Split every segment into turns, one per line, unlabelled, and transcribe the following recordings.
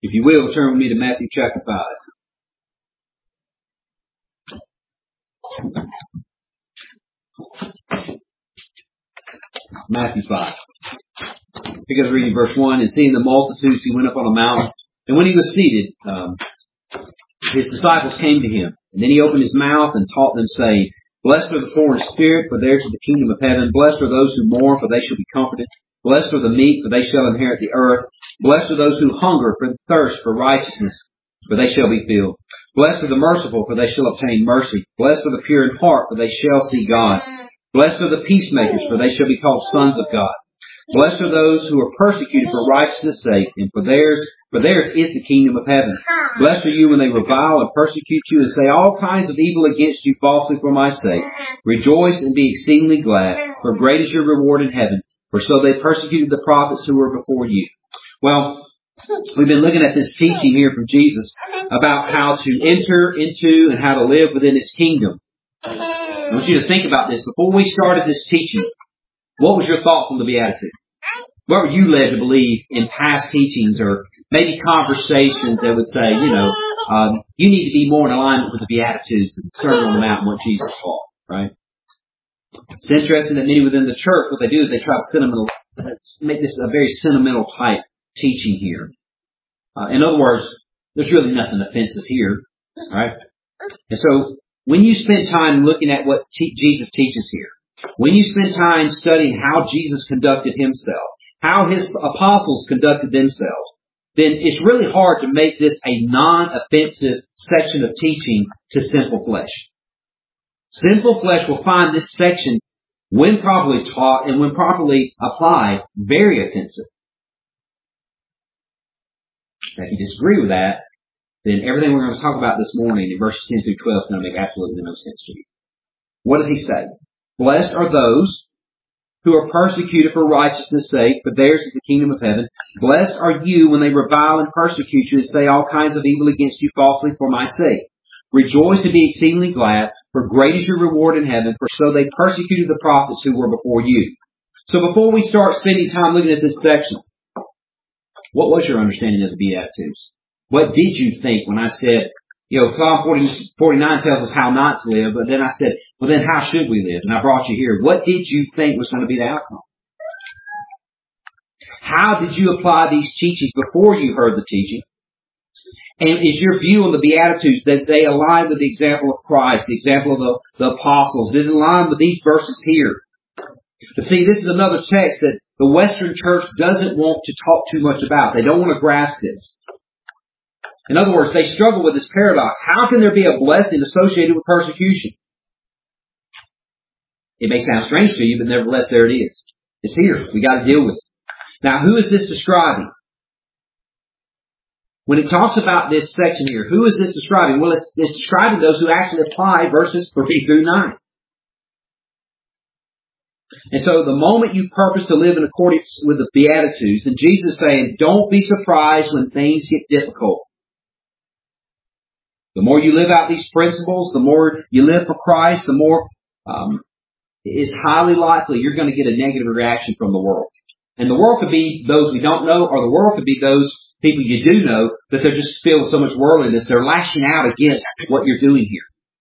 If you will, turn with me to Matthew chapter 5. Matthew 5. Pick up reading verse 1. And seeing the multitudes, he went up on a mountain. And when he was seated, his disciples came to him. And then he opened his mouth and taught them, saying, Blessed are the poor in spirit, for theirs is the kingdom of heaven. Blessed are those who mourn, for they shall be comforted. Blessed are the meek, for they shall inherit the earth. Blessed are those who hunger for thirst for righteousness, for they shall be filled. Blessed are the merciful, for they shall obtain mercy. Blessed are the pure in heart, for they shall see God. Blessed are the peacemakers, for they shall be called sons of God. Blessed are those who are persecuted for righteousness' sake, and for theirs is the kingdom of heaven. Blessed are you when they revile and persecute you and say all kinds of evil against you falsely for my sake. Rejoice and be exceedingly glad, for great is your reward in heaven. For so they persecuted the prophets who were before you. Well, we've been looking at this teaching here from Jesus about how to enter into and how to live within His kingdom. I want you to think about this. Before we started this teaching, what was your thoughts on the Beatitudes? What were you led to believe in past teachings or maybe conversations that would say, you need to be more in alignment with the Beatitudes and the Sermon on the Mount and what Jesus taught, right? It's interesting that many within the church, what they do is they try to make this a very sentimental type teaching here. In other words, there's really nothing offensive here, right? And so when you spend time looking at what Jesus teaches here, when you spend time studying how Jesus conducted Himself, how His apostles conducted themselves, then it's really hard to make this a non-offensive section of teaching to sinful flesh. Sinful flesh will find this section, when properly taught and when properly applied, very offensive. Now, if you disagree with that, then everything we're going to talk about this morning in verses 10 through 12 is going to make absolutely no sense to you. What does He say? Blessed are those who are persecuted for righteousness' sake, for theirs is the kingdom of heaven. Blessed are you when they revile and persecute you and say all kinds of evil against you falsely for my sake. Rejoice and be exceedingly glad, for great is your reward in heaven, for so they persecuted the prophets who were before you. So before we start spending time looking at this section, what was your understanding of the Beatitudes? What did you think when I said, Psalm 49 tells us how not to live, but then I said, well then how should we live? And I brought you here. What did you think was going to be the outcome? How did you apply these teachings before you heard the teaching? And is your view on the Beatitudes that they align with the example of Christ, the example of the apostles? Did it align with these verses here? But see, this is another text that the Western church doesn't want to talk too much about. They don't want to grasp this. In other words, they struggle with this paradox. How can there be a blessing associated with persecution? It may sound strange to you, but nevertheless, there it is. It's here. We got to deal with it. Now, who is this describing? When it talks about this section here, who is this describing? Well, it's describing those who actually apply verses 3 through 9. And so the moment you purpose to live in accordance with the Beatitudes, then Jesus is saying, don't be surprised when things get difficult. The more you live out these principles, the more you live for Christ, the more it's highly likely you're going to get a negative reaction from the world. And the world could be those we don't know, or the world could be those people you do know, but they're just filled with so much worldliness, they're lashing out against what you're doing here.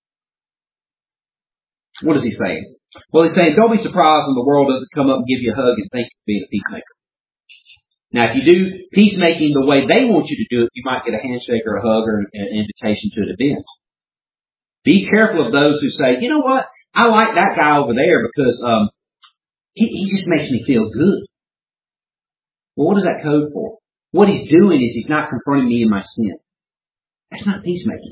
What is He saying? Well, He's saying, don't be surprised when the world doesn't come up and give you a hug and think you're being a peacemaker. Now, if you do peacemaking the way they want you to do it, you might get a handshake or a hug or an invitation to an event. Be careful of those who say, you know what, I like that guy over there because he just makes me feel good. Well, what is that code for? What he's doing is he's not confronting me in my sin. That's not peacemaking.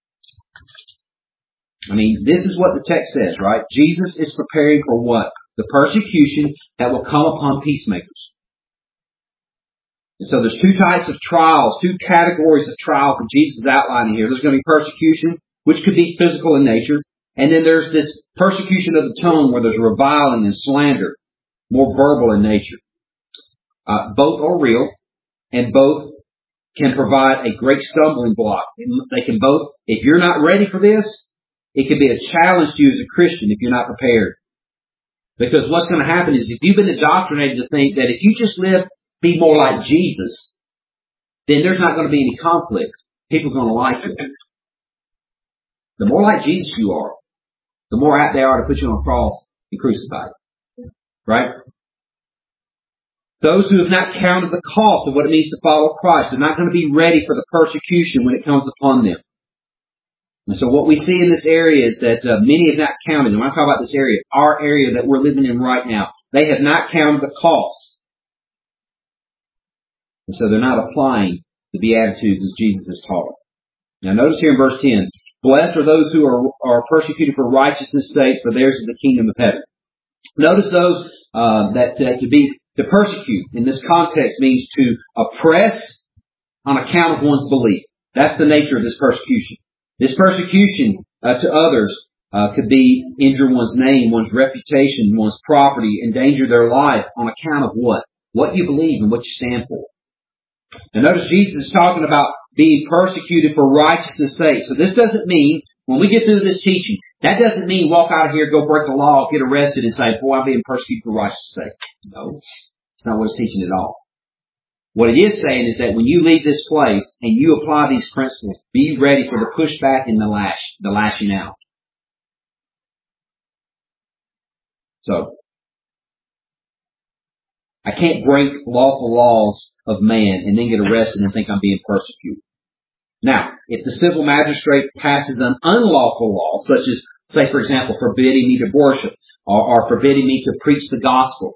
I mean, this is what the text says, right? Jesus is preparing for what? The persecution that will come upon peacemakers. And so there's two types of trials, two categories of trials that Jesus is outlining here. There's going to be persecution, which could be physical in nature. And then there's this persecution of the tongue where there's reviling and slander, more verbal in nature. Both are real, and both can provide a great stumbling block. They can both, if you're not ready for this, it can be a challenge to you as a Christian if you're not prepared. Because what's going to happen is if you've been indoctrinated to think that if you just be more like Jesus, then there's not going to be any conflict. People are going to like you. The more like Jesus you are, the more apt they are to put you on a cross and crucify you. Right? Those who have not counted the cost of what it means to follow Christ are not going to be ready for the persecution when it comes upon them. And so what we see in this area is that many have not counted. And when I talk about this area, our area that we're living in right now, they have not counted the cost. And so they're not applying the Beatitudes as Jesus has taught. Now notice here in verse 10, blessed are those who are persecuted for righteousness' sake, for theirs is the kingdom of heaven. Notice those to persecute in this context means to oppress on account of one's belief. That's the nature of this persecution. This persecution to others could be injure one's name, one's reputation, one's property, endanger their life on account of what? What you believe and what you stand for. Now notice Jesus is talking about being persecuted for righteousness' sake. So this doesn't mean, when we get through this teaching, that doesn't mean walk out of here, go break the law, get arrested and say, boy, I'm being persecuted for righteousness' sake. No, it's not what it's teaching at all. What it is saying is that when you leave this place and you apply these principles, be ready for the pushback and the lashing out. So, I can't break lawful laws of man and then get arrested and think I'm being persecuted. Now, if the civil magistrate passes an unlawful law, such as, say, for example, forbidding me to worship or forbidding me to preach the gospel,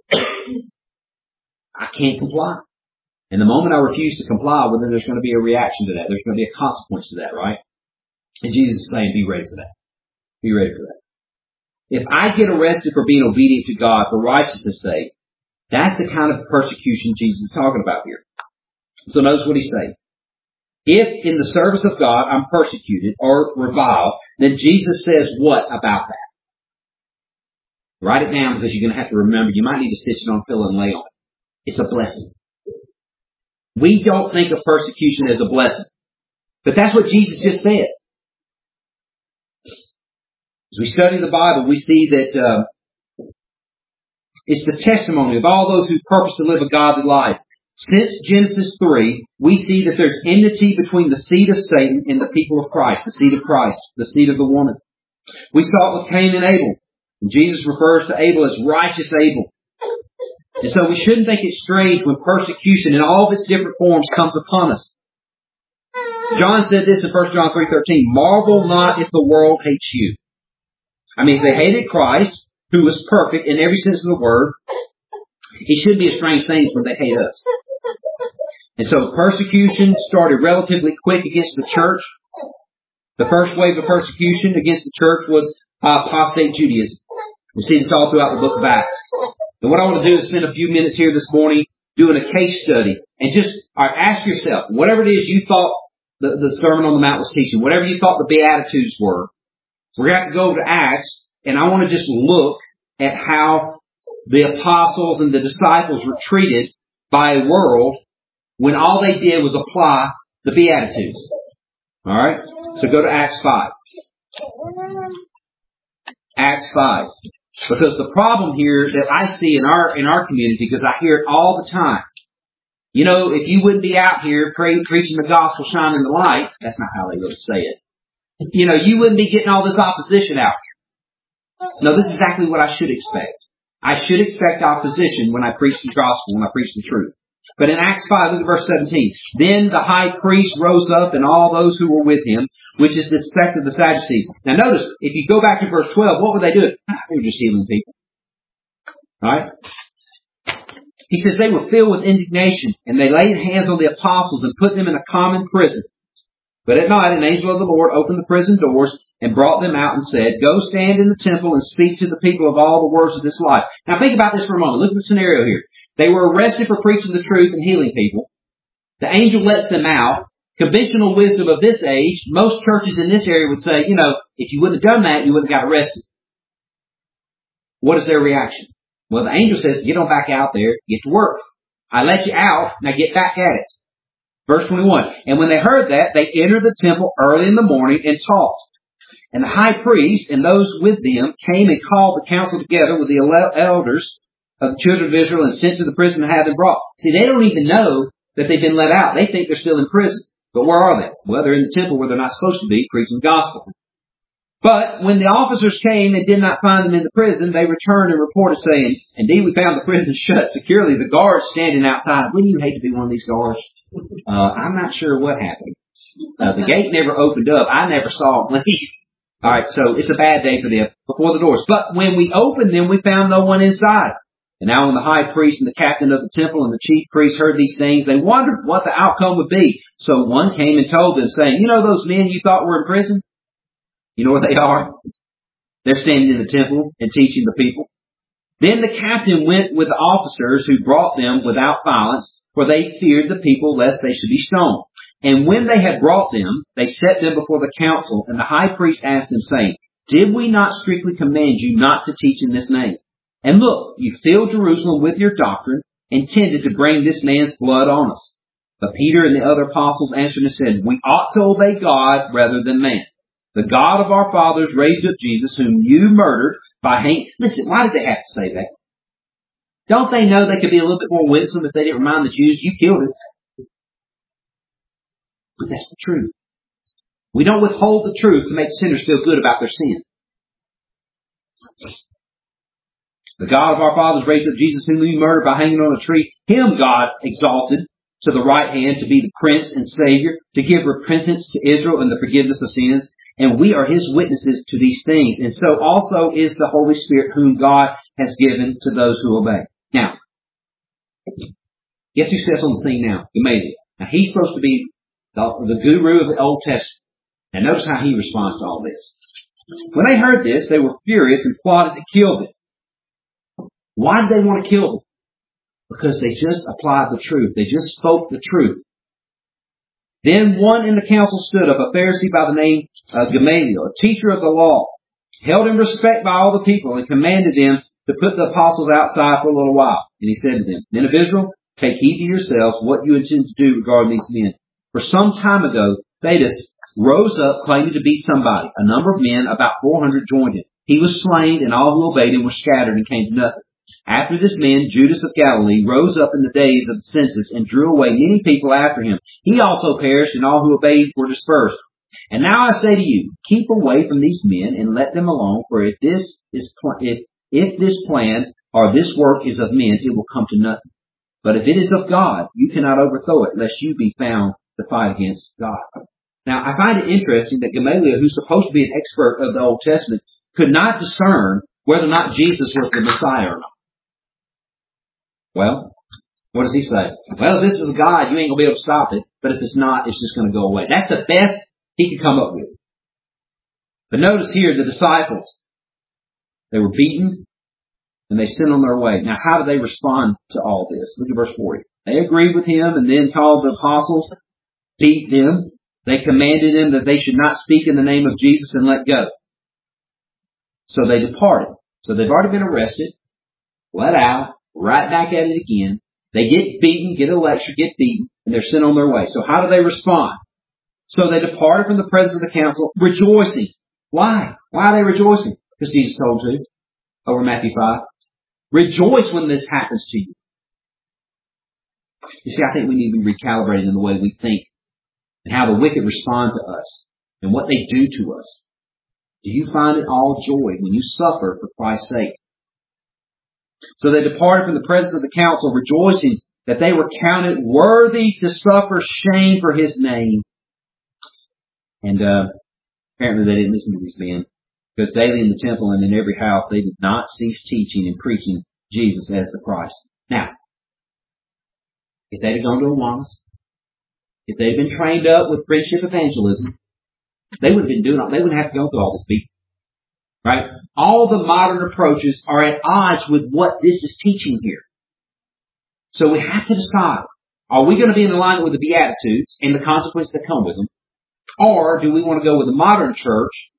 I can't comply. And the moment I refuse to comply, well, then there's going to be a reaction to that. There's going to be a consequence to that, right? And Jesus is saying, be ready for that. Be ready for that. If I get arrested for being obedient to God for righteousness' sake, that's the kind of persecution Jesus is talking about here. So notice what he's saying. If in the service of God I'm persecuted or reviled, then Jesus says what about that? Write it down because you're going to have to remember. You might need to stitch it on, fill it, and lay on it. It's a blessing. We don't think of persecution as a blessing. But that's what Jesus just said. As we study the Bible, we see that it's the testimony of all those who purpose to live a godly life. Since Genesis 3, we see that there's enmity between the seed of Satan and the people of Christ, the seed of Christ, the seed of the woman. We saw it with Cain and Abel. And Jesus refers to Abel as righteous Abel. And so we shouldn't think it's strange when persecution in all of its different forms comes upon us. John said this in 1 John 3:13, marvel not if the world hates you. I mean, if they hated Christ, who was perfect in every sense of the word, it shouldn't be a strange thing when they hate us. And so persecution started relatively quick against the church. The first wave of persecution against the church was apostate Judaism. We see this all throughout the book of Acts. And what I want to do is spend a few minutes here this morning doing a case study and just ask yourself, whatever it is you thought the Sermon on the Mount was teaching, whatever you thought the Beatitudes were, we're going to have to go over to Acts, and I want to just look at how the apostles and the disciples were treated by a world when all they did was apply the Beatitudes. Alright? So go to Acts 5. Acts 5. Because the problem here that I see in our community, because I hear it all the time, you know, if you wouldn't be out here preaching the gospel, shining the light, that's not how they really say it. You know, you wouldn't be getting all this opposition out here. No, this is exactly what I should expect. I should expect opposition when I preach the gospel, when I preach the truth. But in Acts 5, look at verse 17. Then the high priest rose up and all those who were with him, which is the sect of the Sadducees. Now notice, if you go back to verse 12, what were they doing? They were just healing people. Right? He says they were filled with indignation, and they laid hands on the apostles and put them in a common prison. But at night an angel of the Lord opened the prison doors and brought them out and said, go stand in the temple and speak to the people of all the words of this life. Now think about this for a moment. Look at the scenario here. They were arrested for preaching the truth and healing people. The angel lets them out. Conventional wisdom of this age, most churches in this area would say, you know, if you wouldn't have done that, you wouldn't have got arrested. What is their reaction? Well, the angel says, get on back out there, get to work. I let you out, now get back at it. Verse 21, and when they heard that, they entered the temple early in the morning and taught. And the high priest and those with them came and called the council together with the elders of the children of Israel and sent to the prison and had them brought. See, they don't even know that they've been let out. They think they're still in prison. But where are they? Well, they're in the temple where they're not supposed to be, preaching the gospel. But when the officers came and did not find them in the prison, they returned and reported saying, indeed, we found the prison shut securely, the guards standing outside. Wouldn't you hate to be one of these guards? I'm not sure what happened. The gate never opened up. I never saw them leave. All right, so it's a bad day for them before the doors. But when we opened them, we found no one inside. And now when the high priest and the captain of the temple and the chief priest heard these things, they wondered what the outcome would be. So one came and told them, saying, you know those men you thought were in prison? You know where they are? They're standing in the temple and teaching the people. Then the captain went with the officers who brought them without violence, for they feared the people lest they should be stoned. And when they had brought them, they set them before the council, and the high priest asked them, saying, did we not strictly command you not to teach in this name? And look, you filled Jerusalem with your doctrine, intended to bring this man's blood on us. But Peter and the other apostles answered and said, we ought to obey God rather than man. The God of our fathers raised up Jesus, whom you murdered by hanging. Listen, why did they have to say that? Don't they know they could be a little bit more winsome if they didn't remind the Jews, you killed him? But that's the truth. We don't withhold the truth to make sinners feel good about their sin. The God of our fathers raised up Jesus, whom you murdered by hanging on a tree. Him God exalted to the right hand to be the Prince and Savior, to give repentance to Israel and the forgiveness of sins. And we are His witnesses to these things. And so also is the Holy Spirit, whom God has given to those who obey. Now, guess who steps on the scene now? Gamaliel. Now, he's supposed to be the guru of the Old Testament. And notice how he responds to all this. When they heard this, they were furious and plotted to kill him. Why did they want to kill him? Because they just applied the truth. They just spoke the truth. Then one in the council stood up, a Pharisee by the name of Gamaliel, a teacher of the law, held in respect by all the people, and commanded them to put the apostles outside for a little while. And he said to them, men of Israel, take heed to yourselves what you intend to do regarding these men. For some time ago, Theudas rose up claiming to be somebody. A number of men, about 400, joined him. He was slain, and all who obeyed him were scattered and came to nothing. After this man, Judas of Galilee, rose up in the days of the census and drew away many people after him. He also perished, and all who obeyed were dispersed. And now I say to you, keep away from these men and let them alone, for if this plan or this work is of men, it will come to nothing. But if it is of God, you cannot overthrow it, lest you be found to fight against God. Now, I find it interesting that Gamaliel, who's supposed to be an expert of the Old Testament, could not discern whether or not Jesus was the Messiah or not. Well, what does he say? Well, if this is God, you ain't going to be able to stop it. But if it's not, it's just going to go away. That's the best he could come up with. But notice here, the disciples, they were beaten and they sent on their way. Now, how do they respond to all this? Look at verse 40. They agreed with him and then called the apostles, beat them. They commanded them that they should not speak in the name of Jesus and let go. So they departed. So they've already been arrested, let out, right back at it again. They get beaten, get a lecture, get beaten, and they're sent on their way. So how do they respond? So they departed from the presence of the council, rejoicing. Why? Why are they rejoicing? Because Jesus told to, over Matthew 5. Rejoice when this happens to you. You see, I think we need to be recalibrated in the way we think and how the wicked respond to us and what they do to us. Do you find it all joy when you suffer for Christ's sake? So they departed from the presence of the council, rejoicing that they were counted worthy to suffer shame for His name. And apparently they didn't listen to these men, because daily in the temple and in every house they did not cease teaching and preaching Jesus as the Christ. Now, if they'd have gone to Awanas, if they'd been trained up with friendship evangelism, they wouldn't have to go through all this beating. Right? All the modern approaches are at odds with what this is teaching here. So we have to decide, are we going to be in alignment with the Beatitudes and the consequences that come with them? Or do we want to go with the modern church?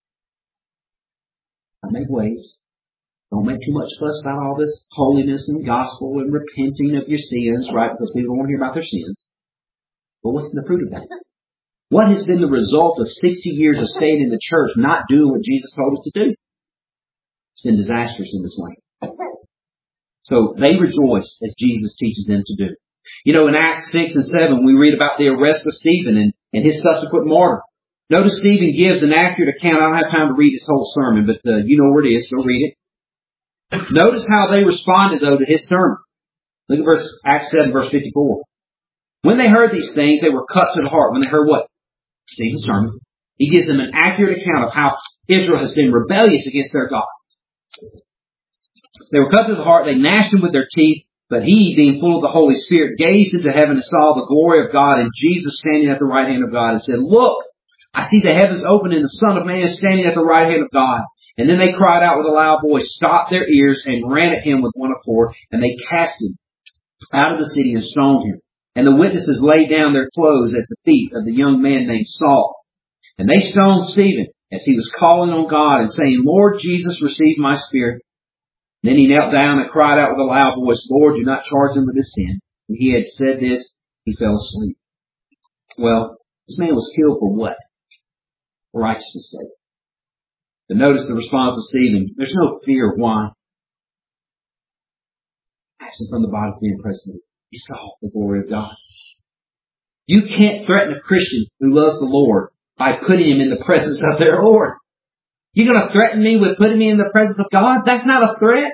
Make waves. Don't make too much fuss about all this holiness and gospel and repenting of your sins, right? Because people don't want to hear about their sins. But what's the fruit of that? What has been the result of 60 years of staying in the church not doing what Jesus told us to do? It's been disastrous in this land. So they rejoice as Jesus teaches them to do. You know, in Acts 6 and 7, we read about the arrest of Stephen and his subsequent martyr. Notice Stephen gives an accurate account. I don't have time to read his whole sermon, but you know where it is. Go read it. Notice how they responded, though, to his sermon. Look at Acts 7, verse 54. When they heard these things, they were cut to the heart. When they heard what? Stephen's sermon. He gives them an accurate account of how Israel has been rebellious against their God. They were cut to the heart. They gnashed him with their teeth. But he, being full of the Holy Spirit, gazed into heaven and saw the glory of God and Jesus standing at the right hand of God and said, "Look, I see the heavens open and the Son of Man standing at the right hand of God." And then they cried out with a loud voice, stopped their ears, and ran at him with one accord. And they cast him out of the city and stoned him. And the witnesses laid down their clothes at the feet of the young man named Saul. And they stoned Stephen as he was calling on God and saying, "Lord Jesus, receive my spirit." And then he knelt down and cried out with a loud voice, "Lord, do not charge him with this sin." When he had said this, he fell asleep. Well, this man was killed for what? For righteousness' sake. But notice the response of Stephen. There's no fear. Why? Absent from the body of being present, he saw the glory of God. You can't threaten a Christian who loves the Lord by putting him in the presence of their Lord. You're going to threaten me with putting me in the presence of God? That's not a threat.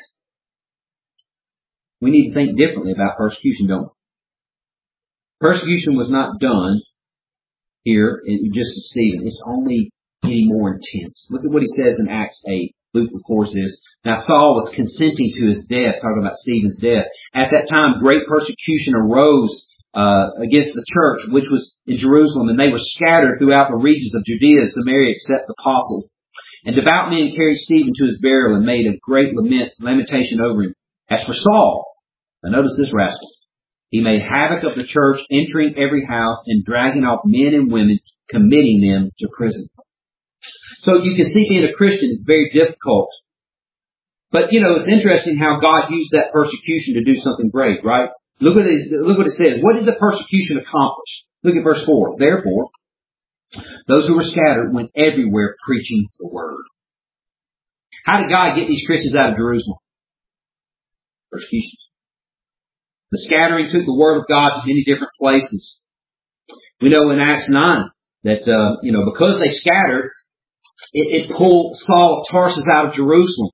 We need to think differently about persecution, don't we? Persecution was not done here just as Stephen. It's only getting more intense. Look at what he says in Acts 8. Luke records this. Now Saul was consenting to his death, talking about Stephen's death. At that time, great persecution arose against the church, which was in Jerusalem, and they were scattered throughout the regions of Judea and Samaria except the apostles. And devout men carried Stephen to his burial and made a great lamentation over him. As for Saul, now notice this rascal. He made havoc of the church, entering every house and dragging off men and women, committing them to prison. So you can see being a Christian is very difficult. But, it's interesting how God used that persecution to do something great, right? Look what it says. What did the persecution accomplish? Look at verse 4. Therefore, those who were scattered went everywhere preaching the word. How did God get these Christians out of Jerusalem? Persecution. The scattering took the word of God to many different places. We know in Acts 9 that, because they scattered, it pulled Saul of Tarsus out of Jerusalem.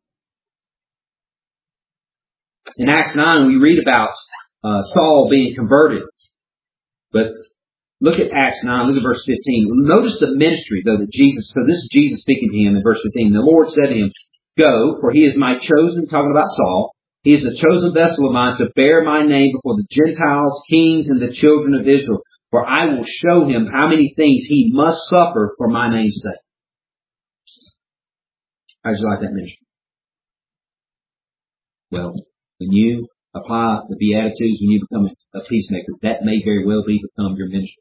In Acts 9, we read about Saul being converted. But look at Acts 9, look at verse 15. Notice the ministry, though, that Jesus, so this is Jesus speaking to him in verse 15. The Lord said to him, "Go, for he is my chosen," talking about Saul, "he is a chosen vessel of mine to bear my name before the Gentiles, kings, and the children of Israel. For I will show him how many things he must suffer for my name's sake." How do you like that ministry? Well, when you apply the Beatitudes, when you become a peacemaker, that may very well become your ministry.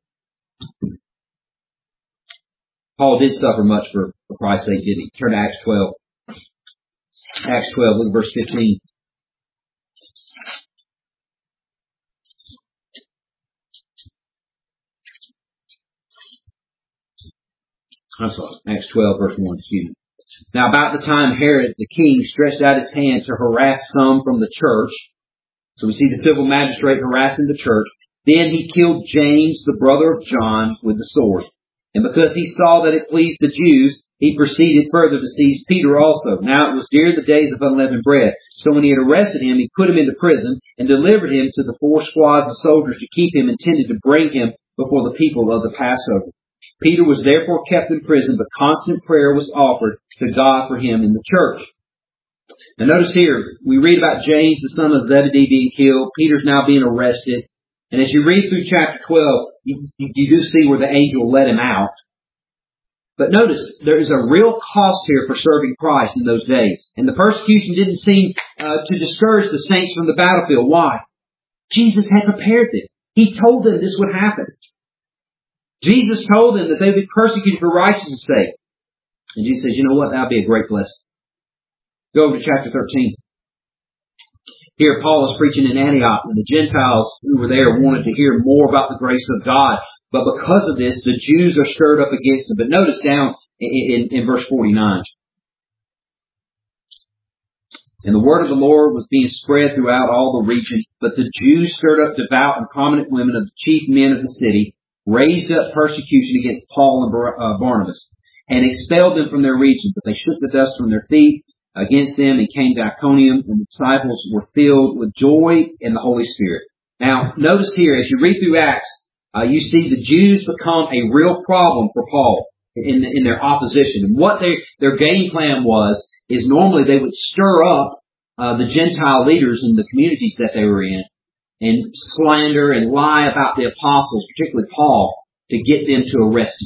Paul did suffer much for Christ's sake, did he? Turn to Acts 12. Acts 12, look at verse 15. I'm sorry, Acts 12, verse 1, excuse me. Now about the time Herod the king stretched out his hand to harass some from the church, so we see the civil magistrate harassing the church, then he killed James, the brother of John, with the sword. And because he saw that it pleased the Jews, he proceeded further to seize Peter also. Now it was during the days of unleavened bread. So when he had arrested him, he put him into prison and delivered him to the 4 squads of soldiers to keep him, intended to bring him before the people of the Passover. Peter was therefore kept in prison, but constant prayer was offered to God for him in the church. Now notice here, we read about James, the son of Zebedee, being killed. Peter's now being arrested. And as you read through chapter 12, you do see where the angel let him out. But notice, there is a real cost here for serving Christ in those days. And the persecution didn't seem to discourage the saints from the battlefield. Why? Jesus had prepared them. He told them this would happen. Jesus told them that they would be persecuted for righteousness' sake. And Jesus says, you know what? That'll be a great blessing. Go over to chapter 13. Here Paul is preaching in Antioch, and the Gentiles who were there wanted to hear more about the grace of God. But because of this, the Jews are stirred up against him. But notice down in verse 49. And the word of the Lord was being spread throughout all the region. But the Jews stirred up devout and prominent women of the chief men of the city, raised up persecution against Paul and Barnabas, and expelled them from their region. But they shook the dust from their feet against them and came to Iconium, and the disciples were filled with joy in the Holy Spirit. Now, notice here, as you read through Acts, you see the Jews become a real problem for Paul in their opposition. And what their game plan is normally they would stir up the Gentile leaders in the communities that they were in and slander and lie about the apostles, particularly Paul, to get them to arrest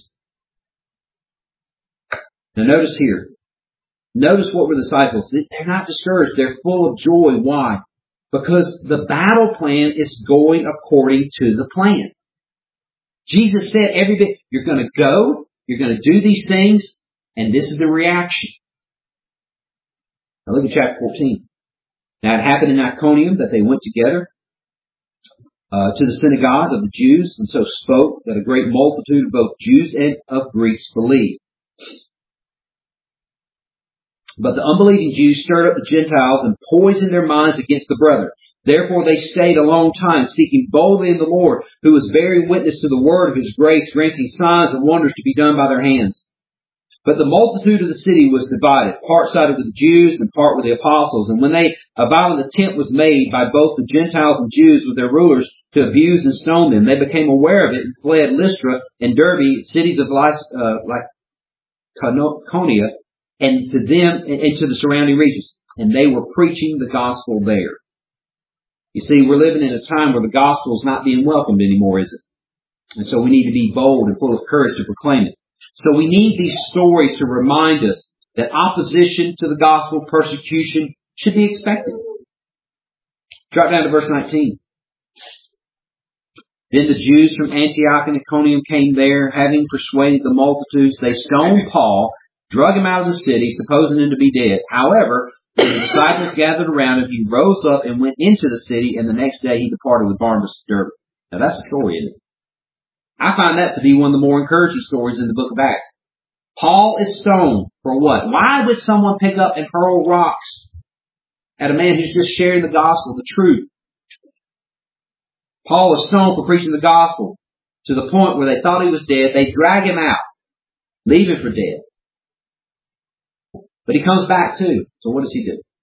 him. Now notice here. Notice what were the disciples. They're not discouraged. They're full of joy. Why? Because the battle plan is going according to the plan. Jesus said every day, you're going to go, you're going to do these things, and this is the reaction. Now look at chapter 14. Now it happened in Iconium that they went together to the synagogue of the Jews, and so spoke that a great multitude of both Jews and of Greeks believed. But the unbelieving Jews stirred up the Gentiles and poisoned their minds against the brethren. Therefore they stayed a long time, seeking boldly in the Lord, who was bearing witness to the word of His grace, granting signs and wonders to be done by their hands. But the multitude of the city was divided. Part sided with the Jews and part with the apostles. And when a violent attempt was made by both the Gentiles and Jews with their rulers to abuse and stone them, they became aware of it and fled Lystra and Derbe, cities of Lycaonia, and to them and to the surrounding regions. And they were preaching the gospel there. You see, we're living in a time where the gospel is not being welcomed anymore, is it? And so we need to be bold and full of courage to proclaim it. So we need these stories to remind us that opposition to the gospel, persecution, should be expected. Drop down to verse 19. Then the Jews from Antioch and Iconium came there, having persuaded the multitudes. They stoned Paul, drug him out of the city, supposing him to be dead. However, when the disciples gathered around him, he rose up and went into the city, and the next day he departed with Barnabas to Derbe. Now that's the story, isn't it? I find that to be one of the more encouraging stories in the book of Acts. Paul is stoned for what? Why would someone pick up and hurl rocks at a man who's just sharing the gospel, the truth? Paul is stoned for preaching the gospel to the point where they thought he was dead. They drag him out, leave him for dead. But he comes back too. So what does he do?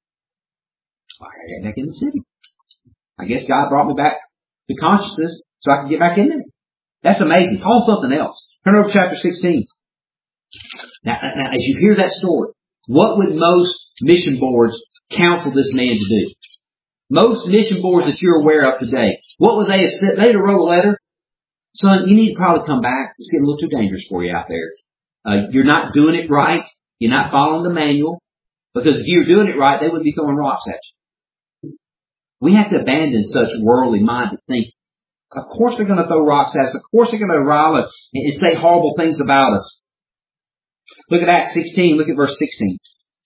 I gotta get back in the city. I guess God brought me back to consciousness so I can get back in there. That's amazing. Paul's something else. Turn over to chapter 16. Now, as you hear that story, what would most mission boards counsel this man to do? Most mission boards that you're aware of today, what would they have said? They'd have wrote a letter. Son, you need to probably come back. It's getting a little too dangerous for you out there. You're not doing it right. You're not following the manual. Because if you were doing it right, they wouldn't be throwing rocks at you. We have to abandon such worldly minded thinking. Of course they're going to throw rocks at us. Of course they're going to rile us and say horrible things about us. Look at Acts 16. Look at verse 16.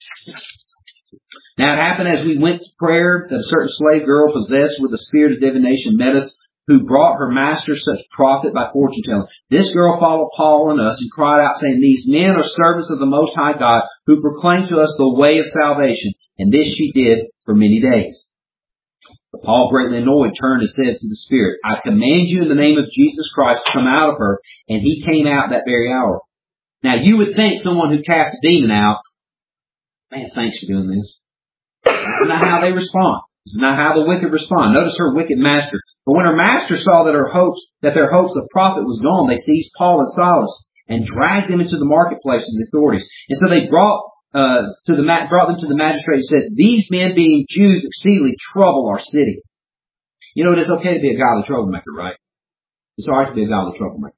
Now it happened as we went to prayer that a certain slave girl possessed with a spirit of divination met us, who brought her master such profit by fortune telling. This girl followed Paul and us and cried out, saying, These men are servants of the Most High God, who proclaim to us the way of salvation. And this she did for many days. But Paul, greatly annoyed, turned and said to the spirit, I command you in the name of Jesus Christ to come out of her. And he came out that very hour. Now you would think someone who cast a demon out, man, thanks for doing this. That's not how they respond. This is not how the wicked respond. Notice her wicked master. But when her master saw that their hopes of profit was gone, they seized Paul and Silas and dragged them into the marketplace of the authorities. And so they brought them to the magistrate and said, These men, being Jews, exceedingly trouble our city. You know, it is okay to be a godly troublemaker, right? It's all right to be a godly troublemaker.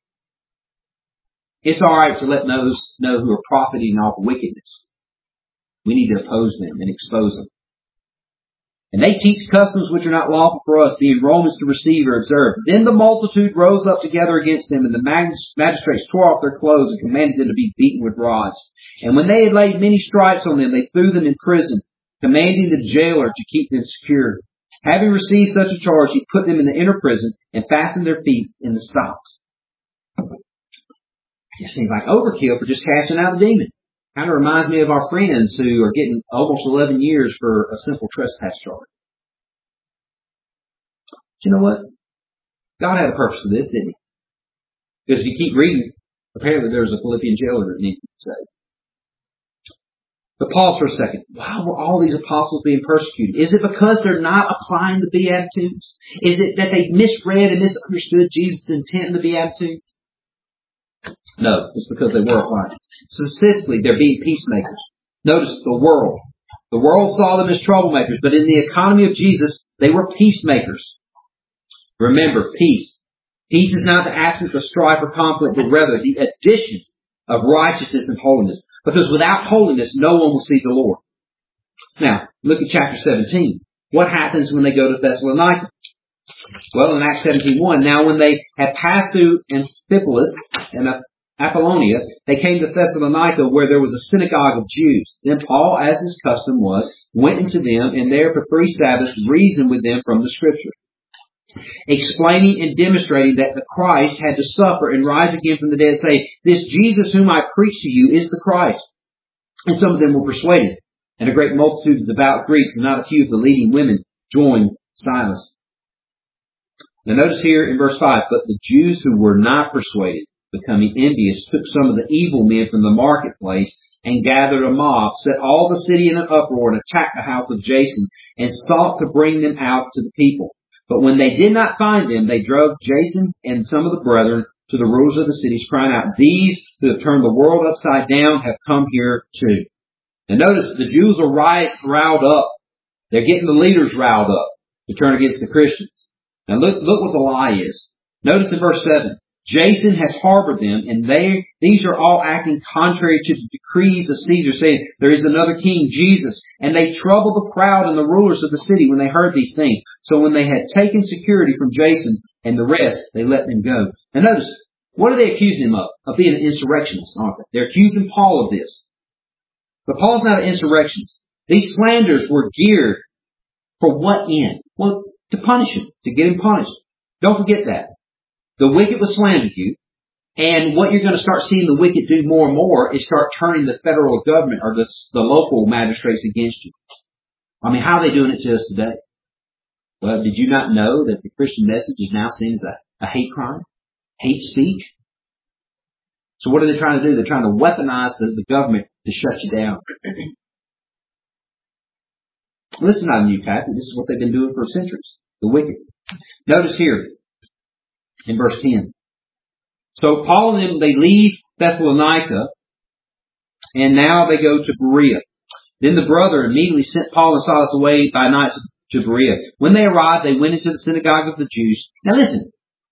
It's all right to let those know who are profiting off wickedness. We need to oppose them and expose them. And they teach customs which are not lawful for us, being Romans to receive or observe. Then the multitude rose up together against them, and the magistrates tore off their clothes and commanded them to be beaten with rods. And when they had laid many stripes on them, they threw them in prison, commanding the jailer to keep them secure. Having received such a charge, he put them in the inner prison and fastened their feet in the stocks. It just seems like overkill for just casting out a demon. Kind of reminds me of our friends who are getting almost 11 years for a simple trespass charge. But you know what? God had a purpose for this, didn't He? Because if you keep reading, apparently there's a Philippian jailer that needed to be saved. But pause for a second. Why were all these apostles being persecuted? Is it because they're not applying the Beatitudes? Is it that they misread and misunderstood Jesus' intent in the Beatitudes? No, it's because they were applying. Specifically, they're being peacemakers. Notice the world. The world saw them as troublemakers, but in the economy of Jesus, they were peacemakers. Remember, peace. Peace is not the absence of strife or conflict, but rather the addition of righteousness and holiness. Because without holiness, no one will see the Lord. Now, look at chapter 17. What happens when they go to Thessalonica? Well, in Acts 17:1, now when they had passed through Amphipolis and Apollonia, they came to Thessalonica where there was a synagogue of Jews. Then Paul, as his custom was, went into them and there for 3 Sabbaths reasoned with them from the Scripture, explaining and demonstrating that the Christ had to suffer and rise again from the dead, saying, this Jesus whom I preach to you is the Christ. And some of them were persuaded, and a great multitude of devout Greeks and not a few of the leading women joined Silas. Now notice here in verse 5, but the Jews who were not persuaded, becoming envious, took some of the evil men from the marketplace and gathered a mob, set all the city in an uproar, and attacked the house of Jason, and sought to bring them out to the people. But when they did not find them, they drove Jason and some of the brethren to the rulers of the cities, crying out, these who have turned the world upside down have come here too. And notice the Jews are riled up. They're getting the leaders riled up to turn against the Christians. Now look what the lie is. Notice in verse 7, Jason has harbored them, and these are all acting contrary to the decrees of Caesar, saying, there is another king, Jesus. And they troubled the crowd and the rulers of the city when they heard these things. So when they had taken security from Jason and the rest, they let them go. Now notice, what are they accusing him of? Of being an insurrectionist, aren't they? They're accusing Paul of this. But Paul's not an insurrectionist. These slanders were geared for what end? Well, to punish him, to get him punished. Don't forget that. The wicked will slander you, and what you're going to start seeing the wicked do more and more is start turning the federal government or the local magistrates against you. I mean, how are they doing it to us today? Well, did you not know that the Christian message is now seen as a hate crime? Hate speech? So what are they trying to do? They're trying to weaponize the government to shut you down. Well, this is not a new tactic. This is what they've been doing for centuries. The wicked. Notice here in verse 10. So Paul and them, they leave Thessalonica, and now they go to Berea. Then the brother immediately sent Paul and Silas away by night to Berea. When they arrived, they went into the synagogue of the Jews. Now listen,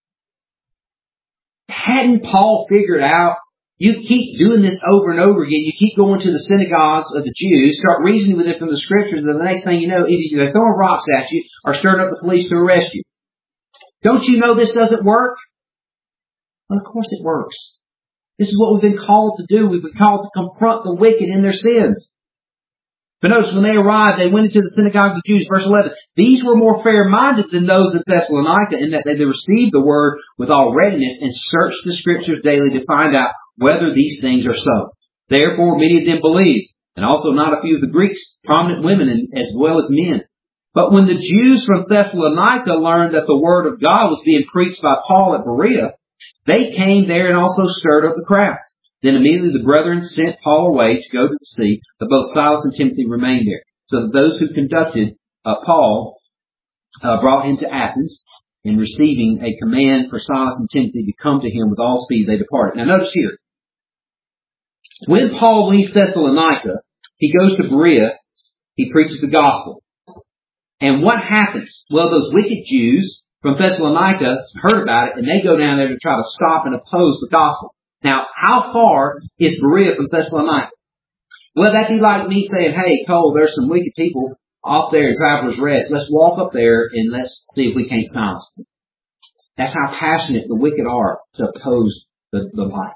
hadn't Paul figured out, you keep doing this over and over again, you keep going to the synagogues of the Jews, start reasoning with them from the Scriptures, and the next thing you know, either they're throwing rocks at you or stirring up the police to arrest you. Don't you know this doesn't work? Well, of course it works. This is what we've been called to do. We've been called to confront the wicked in their sins. But notice, when they arrived, they went into the synagogue of the Jews. Verse 11, these were more fair-minded than those in Thessalonica, in that they received the word with all readiness and searched the Scriptures daily to find out whether these things are so. Therefore, many of them believed, and also not a few of the Greeks, prominent women as well as men. But when the Jews from Thessalonica learned that the word of God was being preached by Paul at Berea, they came there and also stirred up the crowds. Then immediately the brethren sent Paul away to go to the sea, but both Silas and Timothy remained there. So those who conducted Paul brought him to Athens, and receiving a command for Silas and Timothy to come to him with all speed, they departed. Now notice here, when Paul leaves Thessalonica, he goes to Berea, he preaches the gospel. And what happens? Well, those wicked Jews from Thessalonica heard about it, and they go down there to try to stop and oppose the gospel. Now, how far is Berea from Thessalonica? Well, that'd be like me saying, hey, Cole, there's some wicked people off there in Travelers Rest. Let's walk up there and let's see if we can't silence them. That's how passionate the wicked are to oppose the light.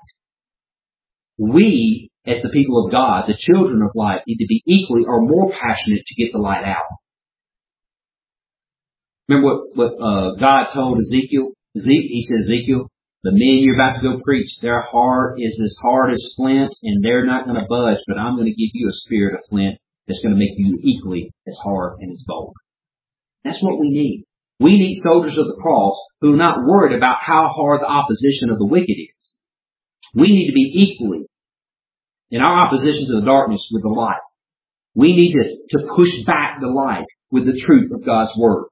We, as the people of God, the children of light, need to be equally or more passionate to get the light out. Remember what God told Ezekiel? He said, Ezekiel, The men you're about to go preach, their heart is as hard as flint, and they're not going to budge, but I'm going to give you a spirit of flint that's going to make you equally as hard and as bold. That's what we need. We need soldiers of the cross who are not worried about how hard the opposition of the wicked is. We need to be equally in our opposition to the darkness with the light. We need to push back the light with the truth of God's Word.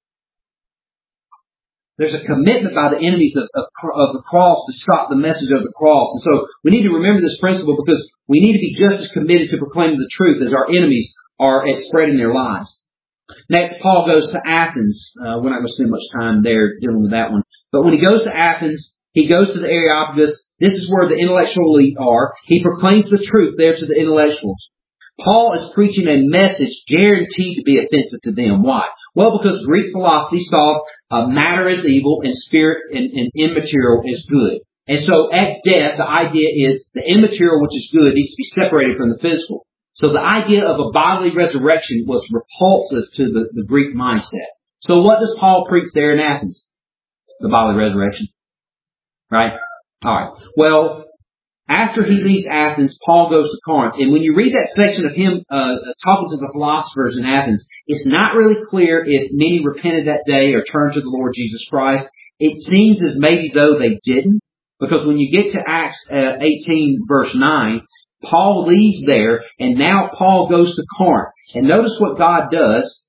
There's a commitment by the enemies of the cross to stop the message of the cross. And so we need to remember this principle because we need to be just as committed to proclaiming the truth as our enemies are at spreading their lies. Next, Paul goes to Athens. We're not going to spend much time there dealing with that one. But when he goes to Athens, he goes to the Areopagus. This is where the intellectual elite are. He proclaims the truth there to the intellectuals. Paul is preaching a message guaranteed to be offensive to them. Why? Well, because Greek philosophy saw matter as evil and spirit and immaterial as good. And so at death, the idea is the immaterial, which is good, needs to be separated from the physical. So the idea of a bodily resurrection was repulsive to the Greek mindset. So what does Paul preach there in Athens? The bodily resurrection. Right? Alright. Well, after he leaves Athens, Paul goes to Corinth. And when you read that section of him talking to the philosophers in Athens, it's not really clear if many repented that day or turned to the Lord Jesus Christ. It seems as maybe though they didn't. Because when you get to Acts 18 verse 9, Paul leaves there and now Paul goes to Corinth. And notice what God does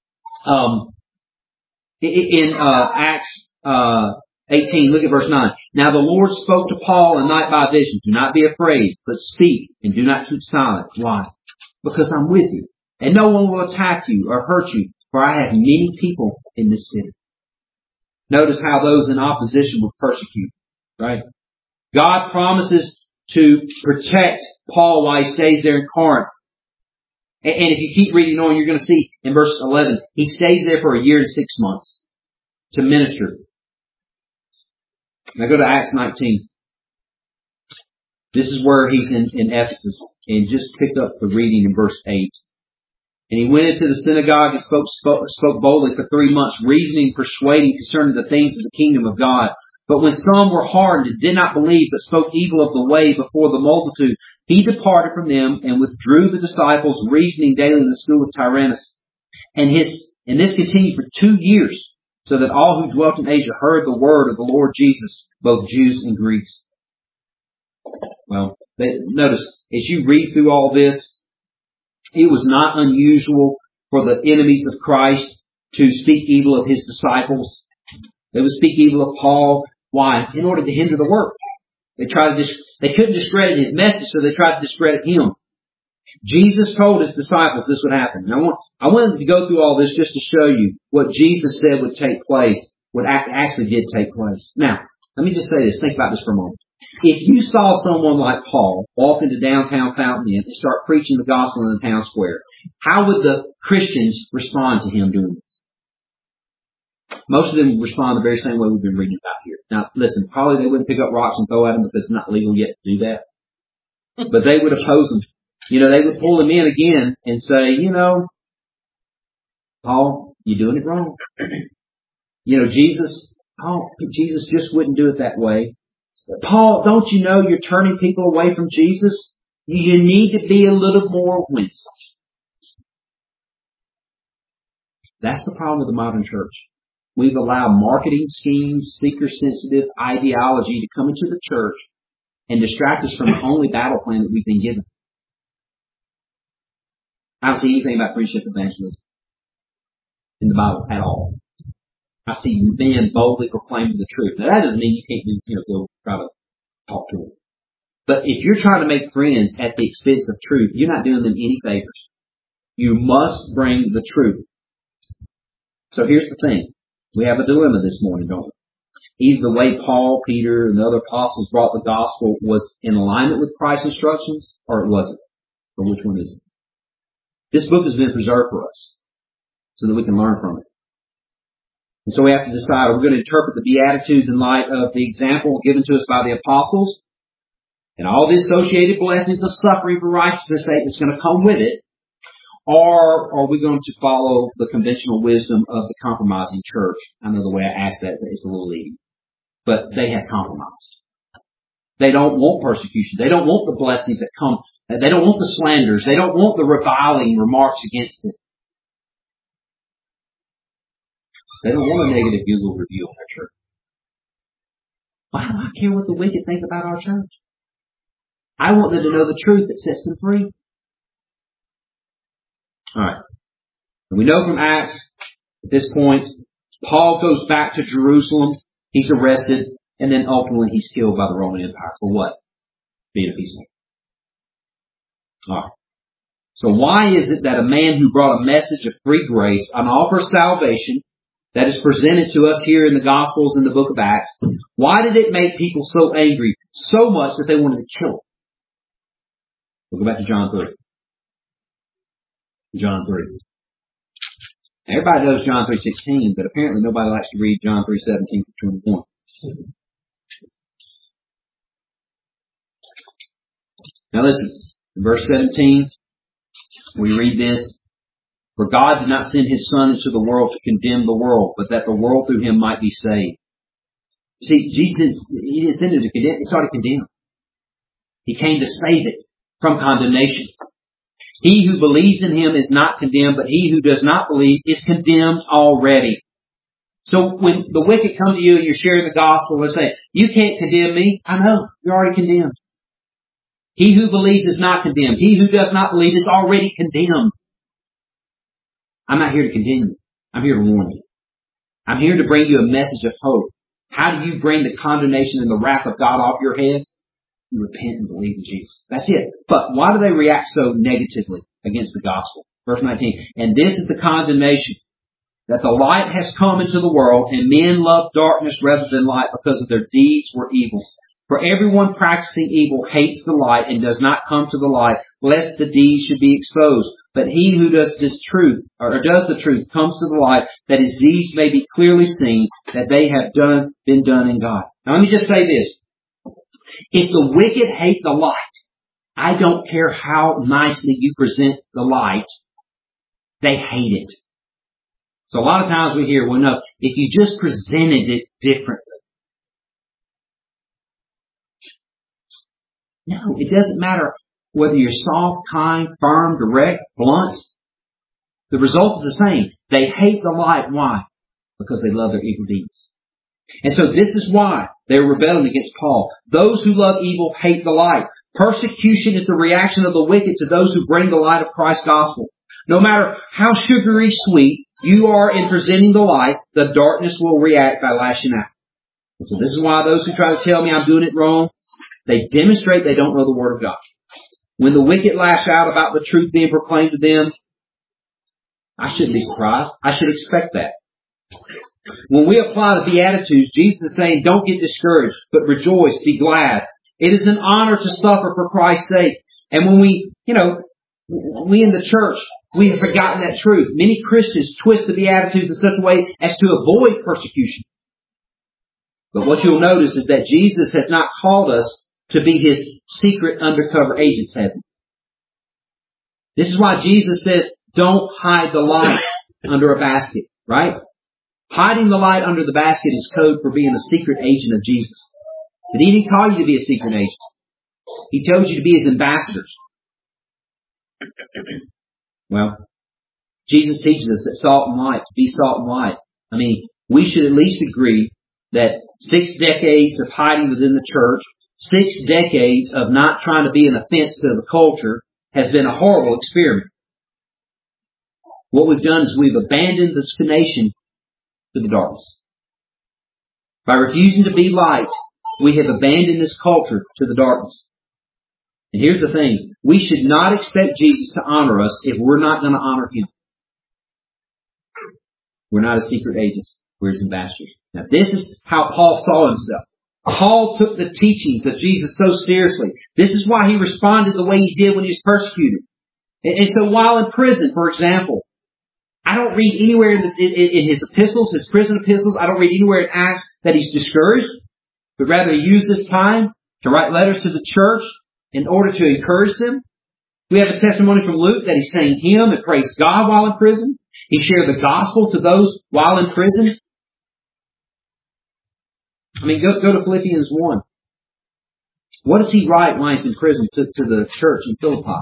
in Acts 18, look at verse 9. Now the Lord spoke to Paul in night by vision. Do not be afraid, but speak and do not keep silent. Why? Because I'm with you. And no one will attack you or hurt you, for I have many people in this city. Notice how those in opposition will persecute. Right? God promises to protect Paul while he stays there in Corinth. And if you keep reading on, you're going to see in verse 11, he stays there for 1 year and 6 months to minister. Now go to Acts 19. This is where he's in Ephesus. And just picked up the reading in verse 8. And he went into the synagogue and spoke boldly for 3 months, reasoning, persuading concerning the things of the kingdom of God. But when some were hardened and did not believe, but spoke evil of the way before the multitude, he departed from them and withdrew the disciples, reasoning daily in the school of Tyrannus. And this continued for 2 years, so that all who dwelt in Asia heard the word of the Lord Jesus, both Jews and Greeks. Well, notice, as you read through all this, it was not unusual for the enemies of Christ to speak evil of his disciples. They would speak evil of Paul. Why? In order to hinder the work. They couldn't discredit his message, so they tried to discredit him. Jesus told his disciples this would happen. And I wanted to go through all this just to show you what Jesus said would take place, what actually did take place. Now, let me just say this. Think about this for a moment. If you saw someone like Paul walk into downtown Fountain Inn and start preaching the gospel in the town square, how would the Christians respond to him doing this? Most of them would respond the very same way we've been reading about here. Now, listen, probably they wouldn't pick up rocks and throw at him because it's not legal yet to do that. But they would oppose him. They would pull him in again and say, Paul, you're doing it wrong. Jesus just wouldn't do it that way. Paul, don't you know you're turning people away from Jesus? You need to be a little more winsome. That's the problem with the modern church. We've allowed marketing schemes, seeker-sensitive ideology to come into the church and distract us from the only battle plan that we've been given. I don't see anything about friendship evangelism in the Bible at all. I see men boldly proclaiming the truth. Now that doesn't mean you can't go try to talk to them. But if you're trying to make friends at the expense of truth, you're not doing them any favors. You must bring the truth. So here's the thing. We have a dilemma this morning, don't we? Either the way Paul, Peter, and the other apostles brought the gospel was in alignment with Christ's instructions, or it wasn't. Or which one is it? This book has been preserved for us so that we can learn from it. And so we have to decide, are we going to interpret the Beatitudes in light of the example given to us by the apostles and all the associated blessings of suffering for righteousness' sake that's going to come with it? Or are we going to follow the conventional wisdom of the compromising church? I know the way I ask that is a little leading. but they have compromised. They don't want persecution. They don't want the blessings that come. They don't want the slanders. They don't want the reviling remarks against it. They don't want a negative Google review on their church. Why do I care what the wicked think about our church? I want them to know the truth that sets them free. Alright. And we know from Acts, at this point, Paul goes back to Jerusalem. He's arrested. And then ultimately he's killed by the Roman Empire. For what? Being a peacemaker. Alright. So why is it that a man who brought a message of free grace, an offer of salvation, that is presented to us here in the Gospels in the book of Acts, why did it make people so angry, so much that they wanted to kill him? We'll go back to John 3. John 3. Everybody knows John 3:16, but apparently nobody likes to read John 3:17-21. Now listen, in verse 17, we read this. For God did not send His Son into the world to condemn the world, but that the world through Him might be saved. See, Jesus, He didn't send Him to condemn, He started to condemn. He came to save it from condemnation. He who believes in Him is not condemned, but he who does not believe is condemned already. So when the wicked come to you and you're sharing the gospel, they're saying, you can't condemn me. I know, you're already condemned. He who believes is not condemned. He who does not believe is already condemned. I'm not here to condemn you. I'm here to warn you. I'm here to bring you a message of hope. How do you bring the condemnation and the wrath of God off your head? You repent and believe in Jesus. That's it. But why do they react so negatively against the gospel? Verse 19. And this is the condemnation, that the light has come into the world, and men love darkness rather than light because of their deeds were evil. For everyone practicing evil hates the light and does not come to the light, lest the deeds should be exposed. But he who does the truth comes to the light, that his deeds may be clearly seen, that they have been done in God. Now let me just say this. If the wicked hate the light, I don't care how nicely you present the light, they hate it. So a lot of times we hear, well no, if you just presented it differently. No, it doesn't matter whether you're soft, kind, firm, direct, blunt. The result is the same. They hate the light. Why? Because they love their evil deeds. And so this is why they're rebelling against Paul. Those who love evil hate the light. Persecution is the reaction of the wicked to those who bring the light of Christ's gospel. No matter how sugary sweet you are in presenting the light, the darkness will react by lashing out. And so this is why those who try to tell me I'm doing it wrong, they demonstrate they don't know the Word of God. When the wicked lash out about the truth being proclaimed to them, I shouldn't be surprised. I should expect that. When we apply the Beatitudes, Jesus is saying, don't get discouraged, but rejoice, be glad. It is an honor to suffer for Christ's sake. And when we in the church, we have forgotten that truth. Many Christians twist the Beatitudes in such a way as to avoid persecution. But what you'll notice is that Jesus has not called us to be His secret undercover agents, has He? This is why Jesus says, don't hide the light under a basket, right? Hiding the light under the basket is code for being a secret agent of Jesus. But He didn't call you to be a secret agent. He told you to be His ambassadors. Well, Jesus teaches us that salt and light, to be salt and light. I mean, we should at least agree that 6 decades of hiding within the church, 6 decades of not trying to be an offense to the culture has been a horrible experiment. What we've done is we've abandoned this nation to the darkness. By refusing to be light, we have abandoned this culture to the darkness. And here's the thing. We should not expect Jesus to honor us if we're not going to honor Him. We're not His secret agents. We're His ambassadors. Now this is how Paul saw himself. Paul took the teachings of Jesus so seriously. This is why he responded the way he did when he was persecuted. And so while in prison, for example, I don't read anywhere in his epistles, his prison epistles, I don't read anywhere in Acts that he's discouraged, but rather he used this time to write letters to the church in order to encourage them. We have a testimony from Luke that he sang hymn and praised God while in prison. He shared the gospel to those while in prison. I mean, go to Philippians 1. What does he write while he's in prison to the church in Philippi?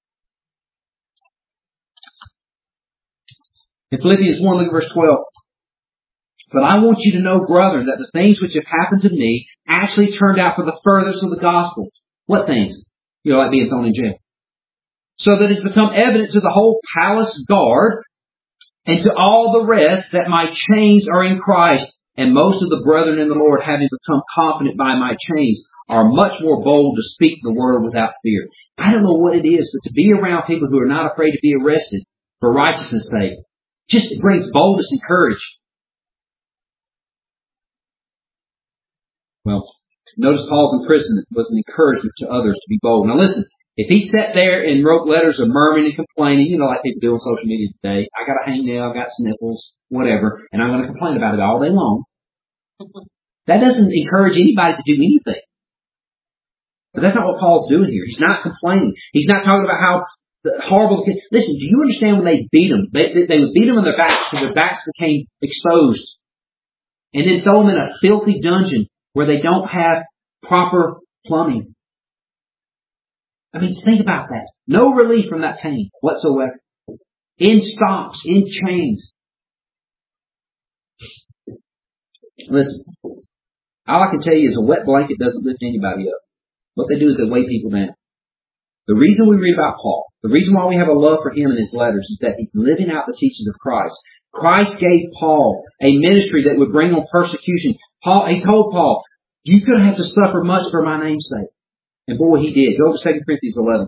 In Philippians 1, look at verse 12. But I want you to know, brethren, that the things which have happened to me actually turned out for the furtherance of the gospel. What things? Like being thrown in jail. So that it's become evident to the whole palace guard and to all the rest that my chains are in Christ. And most of the brethren in the Lord, having become confident by my chains, are much more bold to speak the word without fear. I don't know what it is, but to be around people who are not afraid to be arrested for righteousness' sake, just brings boldness and courage. Well, notice Paul's imprisonment was an encouragement to others to be bold. Now listen, if he sat there and wrote letters of murmuring and complaining, like people do on social media today, I got a hangnail, I got sniffles, whatever, and I'm going to complain about it all day long. That doesn't encourage anybody to do anything. But that's not what Paul's doing here. He's not complaining. He's not talking about how horrible. Listen, do you understand when they beat them? They would beat them on their backs so their backs became exposed. And then throw them in a filthy dungeon where they don't have proper plumbing. I mean, think about that. No relief from that pain whatsoever. In stocks, in chains. Listen, all I can tell you is a wet blanket doesn't lift anybody up. What they do is they weigh people down. The reason we read about Paul, the reason why we have a love for him in his letters is that he's living out the teachings of Christ. Christ gave Paul a ministry that would bring on persecution. He told Paul, you're going to have to suffer much for my name's sake. And boy, he did. Go to 2 Corinthians 11.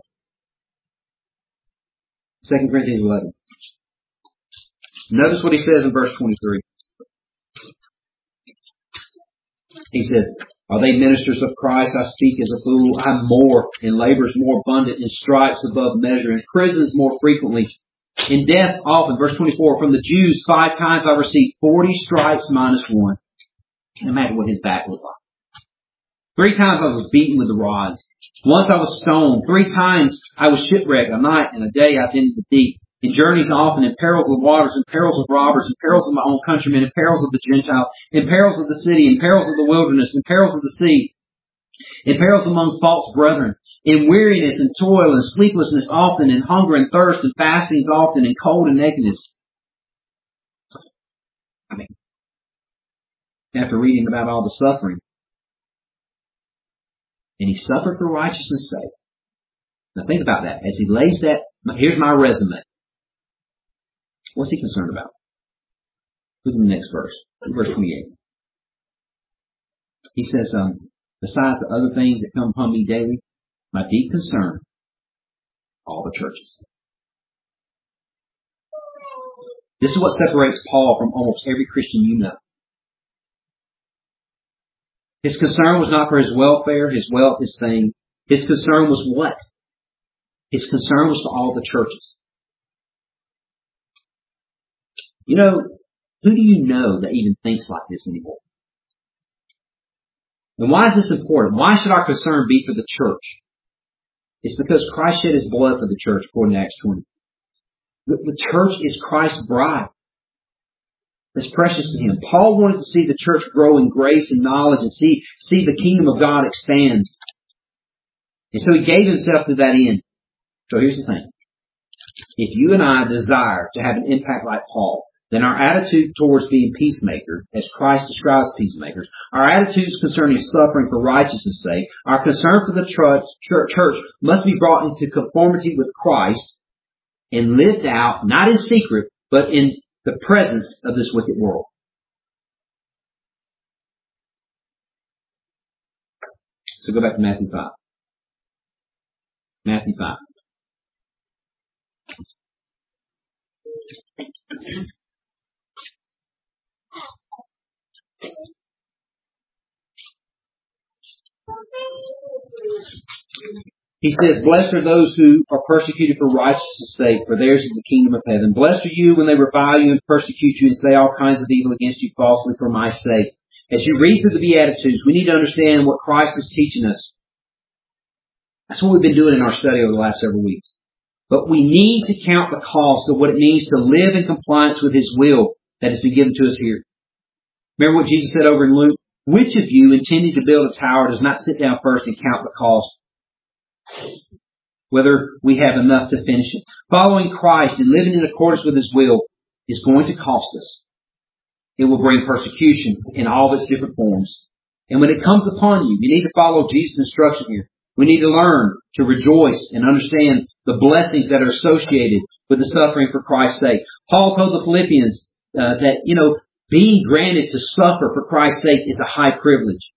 2 Corinthians 11. Notice what he says in verse 23. He says, are they ministers of Christ? I speak as a fool. I'm more, in labors more abundant, in stripes above measure, in prisons more frequently, in death often. Verse 24, from the Jews 5 times I received 40 stripes minus 1. Imagine what his back looked like. 3 times I was beaten with the rods. Once I was stoned. 3 times I was shipwrecked. A night and a day I've been in the deep. In journeys often, in perils of waters, in perils of robbers, in perils of my own countrymen, in perils of the Gentiles, in perils of the city, in perils of the wilderness, in perils of the sea, in perils among false brethren, in weariness and toil and sleeplessness often, in hunger and thirst and fastings often, in cold and nakedness. I mean, after reading about all the suffering, and he suffered for righteousness' sake. Now think about that. As he lays that, here's my resume. What's he concerned about? Look at the next verse. Verse 28. He says, besides the other things that come upon me daily, my deep concern, all the churches. This is what separates Paul from almost every Christian you know. His concern was not for his welfare, his wealth, his fame. His concern was what? His concern was for all the churches. You know, who do you know that even thinks like this anymore? And why is this important? Why should our concern be for the church? It's because Christ shed his blood for the church, according to Acts 20. The church is Christ's bride. That's precious to him. Paul wanted to see the church grow in grace and knowledge and see the kingdom of God expand. And so he gave himself to that end. So here's the thing. If you and I desire to have an impact like Paul, then our attitude towards being peacemakers, as Christ describes peacemakers, our attitudes concerning suffering for righteousness' sake, our concern for the church must be brought into conformity with Christ and lived out, not in secret, but in the presence of this wicked world. So go back to Matthew 5. Matthew 5. He says, blessed are those who are persecuted for righteousness' sake, for theirs is the kingdom of heaven. Blessed are you when they revile you and persecute you and say all kinds of evil against you falsely for my sake. As you read through the Beatitudes, we need to understand what Christ is teaching us. That's what we've been doing in our study over the last several weeks. But we need to count the cost of what it means to live in compliance with his will that has been given to us here. Remember what Jesus said over in Luke? Which of you, intending to build a tower, does not sit down first and count the cost, whether we have enough to finish it? Following Christ and living in accordance with His will is going to cost us. It will bring persecution in all of its different forms. And when it comes upon you, you need to follow Jesus' instruction here. We need to learn to rejoice and understand the blessings that are associated with the suffering for Christ's sake. Paul told the Philippians that, being granted to suffer for Christ's sake is a high privilege.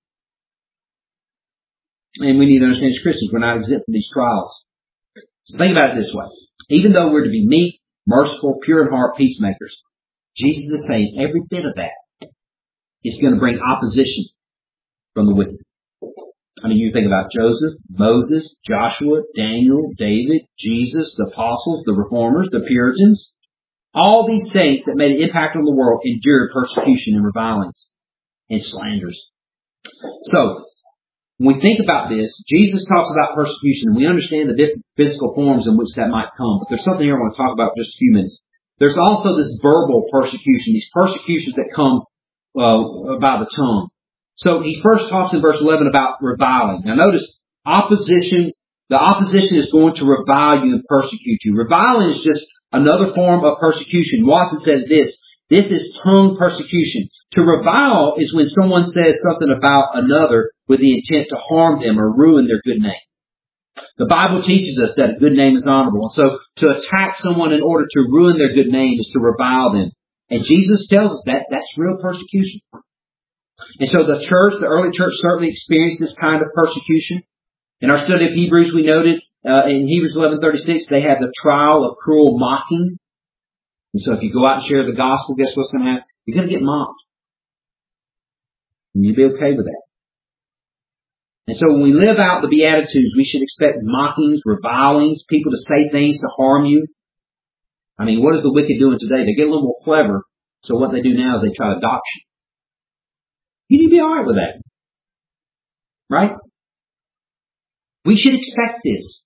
And we need to understand as Christians, we're not exempt from these trials. So think about it this way. Even though we're to be meek, merciful, pure in heart, peacemakers, Jesus is saying every bit of that is going to bring opposition from the wicked. I mean, you think about Joseph, Moses, Joshua, Daniel, David, Jesus, the apostles, the reformers, the Puritans. All these saints that made an impact on the world endured persecution and revilings and slanders. So, when we think about this, Jesus talks about persecution, and we understand the different physical forms in which that might come. But there's something here I want to talk about for just a few minutes. There's also this verbal persecution, these persecutions that come by the tongue. So he first talks in verse 11 about reviling. Now notice, opposition. The opposition is going to revile you and persecute you. Reviling is just another form of persecution. Watson said this is tongue persecution. To revile is when someone says something about another with the intent to harm them or ruin their good name. The Bible teaches us that a good name is honorable. So to attack someone in order to ruin their good name is to revile them. And Jesus tells us that that's real persecution. And so the early church certainly experienced this kind of persecution. In our study of Hebrews, we noted in Hebrews 11:36, they had the trial of cruel mocking. And so if you go out and share the gospel, guess what's going to happen? You're going to get mocked. And you'll be okay with that. And so when we live out the Beatitudes, we should expect mockings, revilings, people to say things to harm you. I mean, what is the wicked doing today? They get a little more clever. So what they do now is they try to dox you. You need to be alright with that. Right? We should expect this.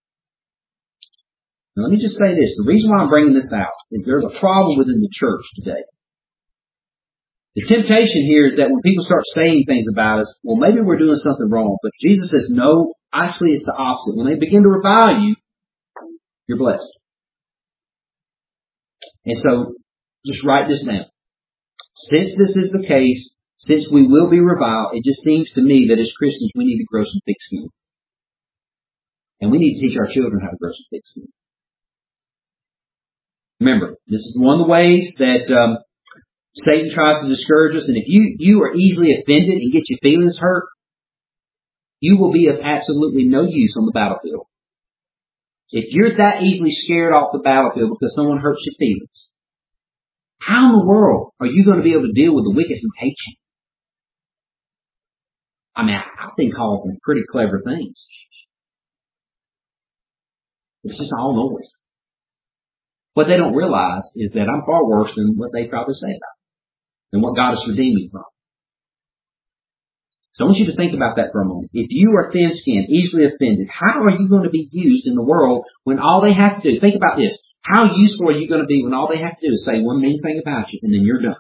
Now let me just say this. The reason why I'm bringing this out is there's a problem within the church today. The temptation here is that when people start saying things about us, well, maybe we're doing something wrong. But Jesus says, no, actually it's the opposite. When they begin to revile you, you're blessed. And so, just write this down. Since this is the case, since we will be reviled, it just seems to me that as Christians we need to grow some thick skin. And we need to teach our children how to grow some thick skin. Remember, this is one of the ways that Satan tries to discourage us. And if you are easily offended and get your feelings hurt, you will be of absolutely no use on the battlefield. If you're that easily scared off the battlefield because someone hurts your feelings, how in the world are you going to be able to deal with the wicked who hate you? I mean, I've been called some pretty clever things. It's just all noise. What they don't realize is that I'm far worse than what they probably say about me, than what God has redeemed me from. So I want you to think about that for a moment. If you are thin-skinned, easily offended, how are you going to be used in the world when all they have to do, think about this, how useful are you going to be when all they have to do is say one mean thing about you and then you're done?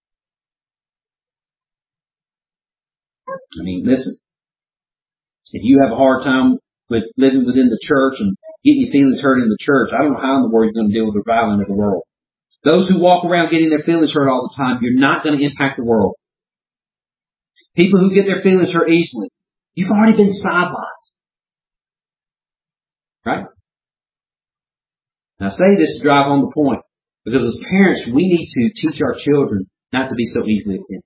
I mean, listen, if you have a hard time with living within the church and getting your feelings hurt in the church, I don't know how in the world you're going to deal with the reviling of the world. Those who walk around getting their feelings hurt all the time, you're not going to impact the world. People who get their feelings hurt easily, you've already been sidelined. Right? Now I say this to drive home the point, because as parents, we need to teach our children not to be so easily offended.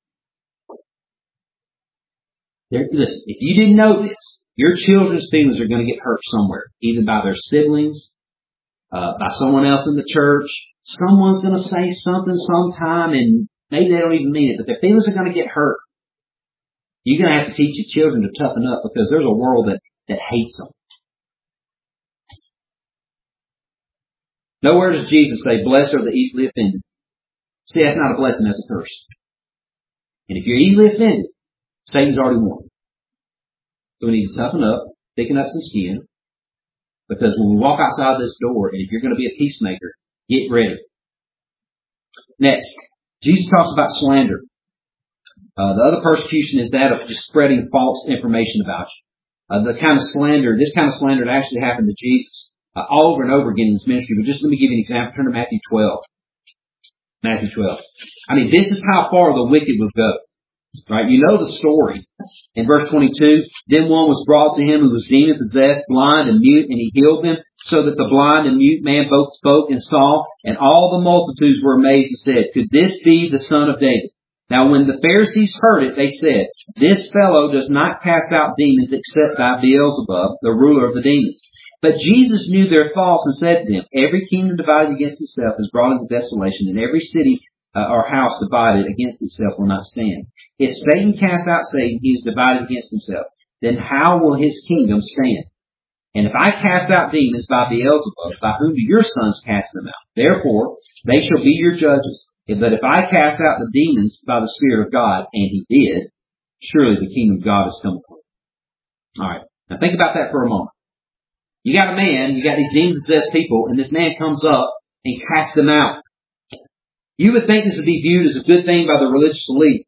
Listen, if you didn't know this, your children's feelings are going to get hurt somewhere, either by their siblings, by someone else in the church. Someone's going to say something sometime, and maybe they don't even mean it, but their feelings are going to get hurt. You're going to have to teach your children to toughen up, because there's a world that hates them. Nowhere does Jesus say, blessed are the easily offended. See, that's not a blessing, that's a curse. And if you're easily offended, Satan's already won. So we need to toughen up, thicken up some skin, because when we walk outside this door, and if you're going to be a peacemaker, get ready. Next, Jesus talks about slander. The other persecution is that of just spreading false information about you. The kind of slander, this kind of slander actually happened to Jesus all over and over again in his ministry. But just let me give you an example. Turn to Matthew 12. Matthew 12. I mean, this is how far the wicked would go. Right? You know the story. In verse 22, then one was brought to him who was demon possessed, blind and mute, and he healed them, so that the blind and mute man both spoke and saw, and all the multitudes were amazed and said, could this be the son of David? Now when the Pharisees heard it, they said, this fellow does not cast out demons except by Beelzebub, the ruler of the demons. But Jesus knew their thoughts and said to them, every kingdom divided against itself is brought into desolation, and every city or house divided against itself will not stand. If Satan cast out Satan, he is divided against himself. Then how will his kingdom stand? And if I cast out demons by Beelzebub, by whom do your sons cast them out? Therefore, they shall be your judges. But if I cast out the demons by the Spirit of God, and he did, surely the kingdom of God has come upon you. Alright, now think about that for a moment. You got a man, you got these demon-possessed people, and this man comes up and casts them out. You would think this would be viewed as a good thing by the religious elite.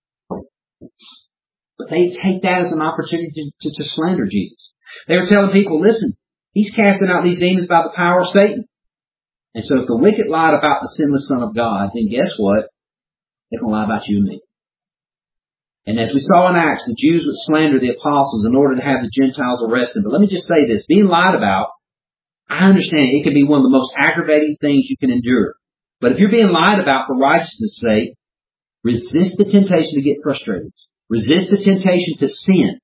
But they take that as an opportunity to slander Jesus. They were telling people, listen, he's casting out these demons by the power of Satan. And so if the wicked lied about the sinless Son of God, then guess what? They're going to lie about you and me. And as we saw in Acts, the Jews would slander the apostles in order to have the Gentiles arrested. But let me just say this, being lied about, I understand it can be one of the most aggravating things you can endure. But if you're being lied about for righteousness' sake, resist the temptation to get frustrated. Resist the temptation to sin.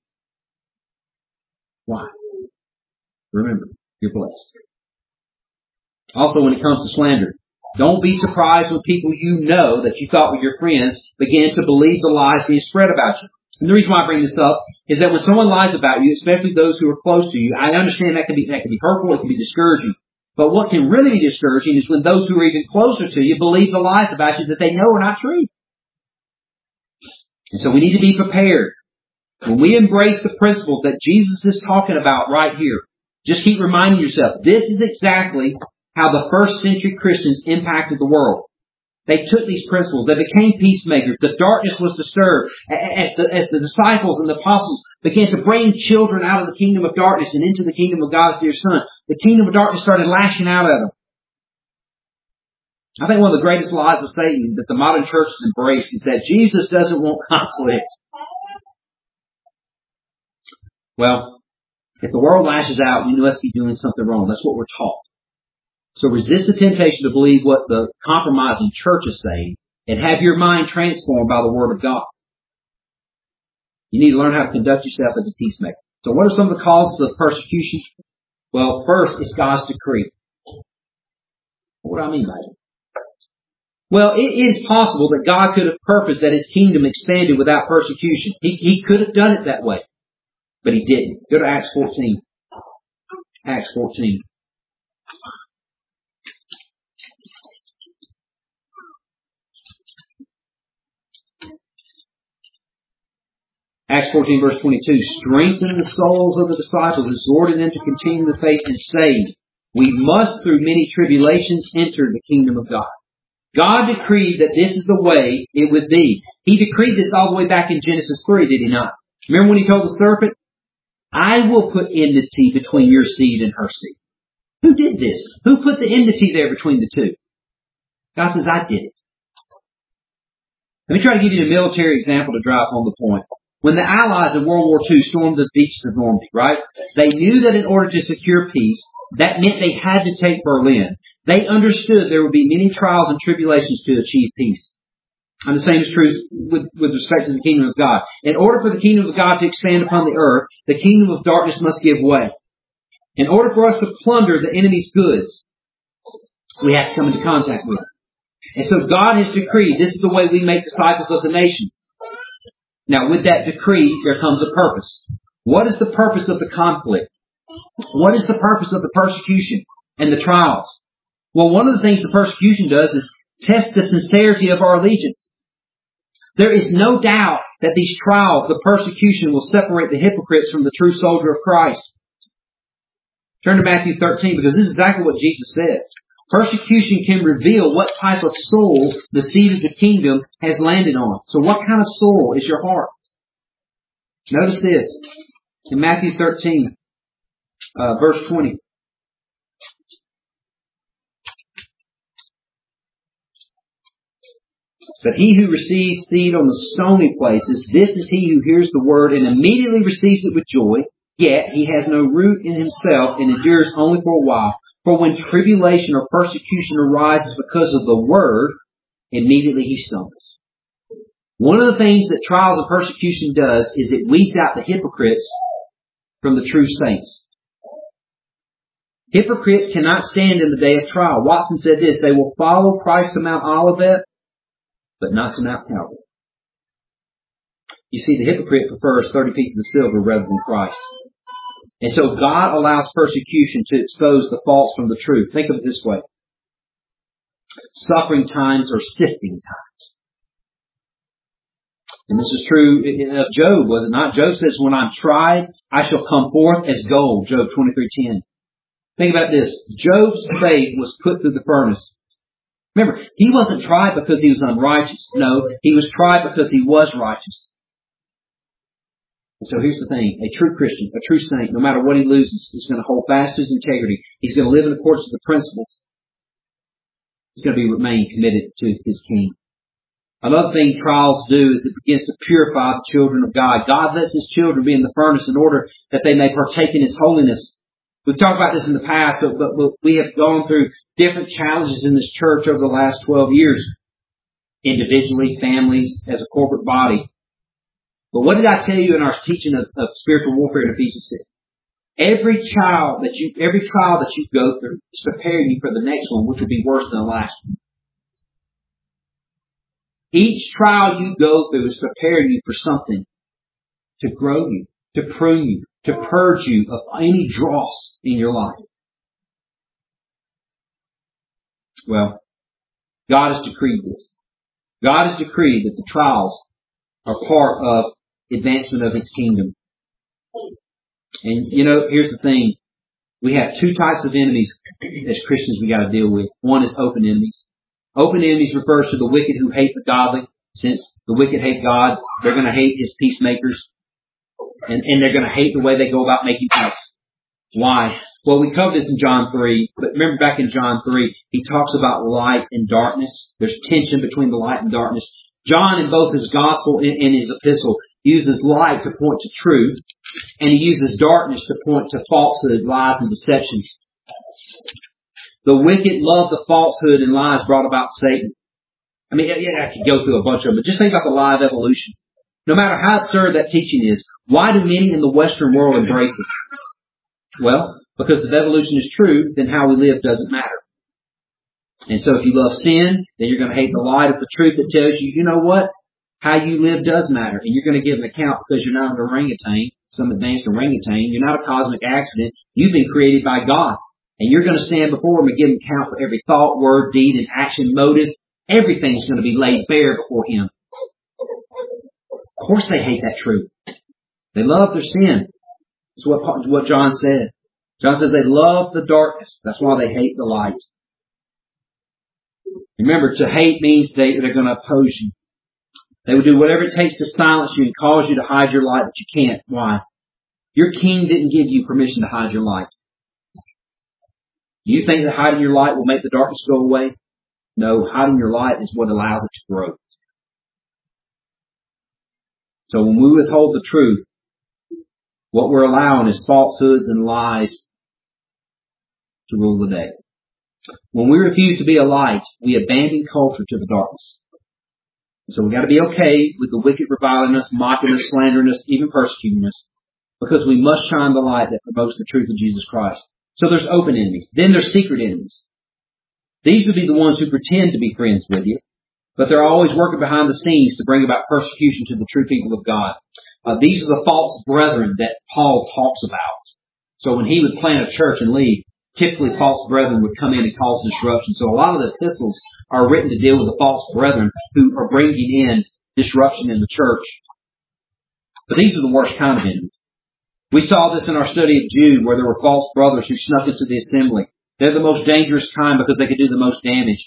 Why? Remember, you're blessed. Also, when it comes to slander, don't be surprised when people you know that you thought were your friends begin to believe the lies being spread about you. And the reason why I bring this up is that when someone lies about you, especially those who are close to you, I understand that can be hurtful, it can be discouraging. But what can really be discouraging is when those who are even closer to you believe the lies about you that they know are not true. And so we need to be prepared. When we embrace the principles that Jesus is talking about right here, just keep reminding yourself, this is exactly how the first century Christians impacted the world. They took these principles. They became peacemakers. The darkness was disturbed. As the disciples and the apostles began to bring children out of the kingdom of darkness and into the kingdom of God's dear Son, the kingdom of darkness started lashing out at them. I think one of the greatest lies of Satan that the modern church has embraced is that Jesus doesn't want conflict. Well, if the world lashes out, we must be doing something wrong. That's what we're taught. So resist the temptation to believe what the compromising church is saying and have your mind transformed by the Word of God. You need to learn how to conduct yourself as a peacemaker. So what are some of the causes of persecution? Well, first, it's God's decree. What do I mean by it? Well, it is possible that God could have purposed that His kingdom expanded without persecution. He could have done it that way. But He didn't. Go to Acts 14. Acts 14. Acts 14 verse 22, strengthening the souls of the disciples, exhorting them to continue the faith and saying, we must through many tribulations enter the kingdom of God. God decreed that this is the way it would be. He decreed this all the way back in Genesis 3, did He not? Remember when He told the serpent, I will put enmity between your seed and her seed. Who did this? Who put the enmity there between the two? God says, I did it. Let me try to give you a military example to drive home the point. When the Allies in World War II stormed the beaches of Normandy, right? They knew that in order to secure peace, that meant they had to take Berlin. They understood there would be many trials and tribulations to achieve peace. And the same is true with respect to the kingdom of God. In order for the kingdom of God to expand upon the earth, the kingdom of darkness must give way. In order for us to plunder the enemy's goods, we have to come into contact with it. And so God has decreed this is the way we make disciples of the nations. Now, with that decree, there comes a purpose. What is the purpose of the conflict? What is the purpose of the persecution and the trials? Well, one of the things the persecution does is test the sincerity of our allegiance. There is no doubt that these trials, the persecution, will separate the hypocrites from the true soldier of Christ. Turn to Matthew 13, because this is exactly what Jesus says. Persecution can reveal what type of soil the seed of the kingdom has landed on. So what kind of soil is your heart? Notice this. In Matthew 13, verse 20. But he who receives seed on the stony places, this is he who hears the word and immediately receives it with joy, yet he has no root in himself and endures only for a while. For when tribulation or persecution arises because of the word, immediately he stumbles. One of the things that trials and persecution does is it weeds out the hypocrites from the true saints. Hypocrites cannot stand in the day of trial. Watson said this, they will follow Christ to Mount Olivet, but not to Mount Calvary. You see, the hypocrite prefers 30 pieces of silver rather than Christ. And so God allows persecution to expose the false from the truth. Think of it this way. Suffering times are sifting times. And this is true of Job, was it not? Job says, when I'm tried, I shall come forth as gold. Job 23:10. Think about this. Job's faith was put through the furnace. Remember, he wasn't tried because he was unrighteous. No, he was tried because he was righteous. And so here's the thing. A true Christian, a true saint, no matter what he loses, is going to hold fast to his integrity. He's going to live in accordance with the principles. He's going to remain committed to his King. Another thing trials do is it begins to purify the children of God. God lets His children be in the furnace in order that they may partake in His holiness. We've talked about this in the past, but we have gone through different challenges in this church over the last 12 years. Individually, families, as a corporate body. But what did I tell you in our teaching of spiritual warfare in Ephesians 6? Every trial that you go through is preparing you for the next one, which will be worse than the last one. Each trial you go through is preparing you for something to grow you, to prune you, to purge you of any dross in your life. Well, God has decreed this. God has decreed that the trials are part of advancement of His kingdom. And here's the thing. We have two types of enemies as Christians we got to deal with. One is open enemies. Open enemies refers to the wicked who hate the godly. Since the wicked hate God, they're going to hate His peacemakers. And they're going to hate the way they go about making peace. Why? Well, we covered this in John 3, but remember back in John 3, he talks about light and darkness. There's tension between the light and darkness. John, in both his gospel and his epistle, uses light to point to truth, and he uses darkness to point to falsehood, lies, and deceptions. The wicked love the falsehood and lies brought about Satan. I mean, I could go through a bunch of them, but just think about the lie of evolution. No matter how absurd that teaching is, why do many in the Western world embrace it? Well, because if evolution is true, then how we live doesn't matter. And so if you love sin, then you're going to hate the light of the truth that tells you, you know what? How you live does matter. And you're going to give an account because you're not an orangutan, some advanced orangutan. You're not a cosmic accident. You've been created by God. And you're going to stand before Him and give an account for every thought, word, deed, and action, motive. Everything's going to be laid bare before Him. Of course they hate that truth. They love their sin. That's what John said. John says they love the darkness. That's why they hate the light. Remember, to hate means they're going to oppose you. They would do whatever it takes to silence you and cause you to hide your light, but you can't. Why? Your King didn't give you permission to hide your light. Do you think that hiding your light will make the darkness go away? No, hiding your light is what allows it to grow. So when we withhold the truth, what we're allowing is falsehoods and lies to rule the day. When we refuse to be a light, we abandon culture to the darkness. So we've got to be okay with the wicked reviling us, mocking us, slandering us, even persecuting us, because we must shine the light that promotes the truth of Jesus Christ. So there's open enemies. Then there's secret enemies. These would be the ones who pretend to be friends with you, but they're always working behind the scenes to bring about persecution to the true people of God. These are the false brethren that Paul talks about. So when he would plant a church and leave, typically false brethren would come in and cause disruption. So a lot of the epistles are written to deal with the false brethren who are bringing in disruption in the church. But these are the worst kind of enemies. We saw this in our study of Jude, where there were false brothers who snuck into the assembly. They're the most dangerous kind because they can do the most damage.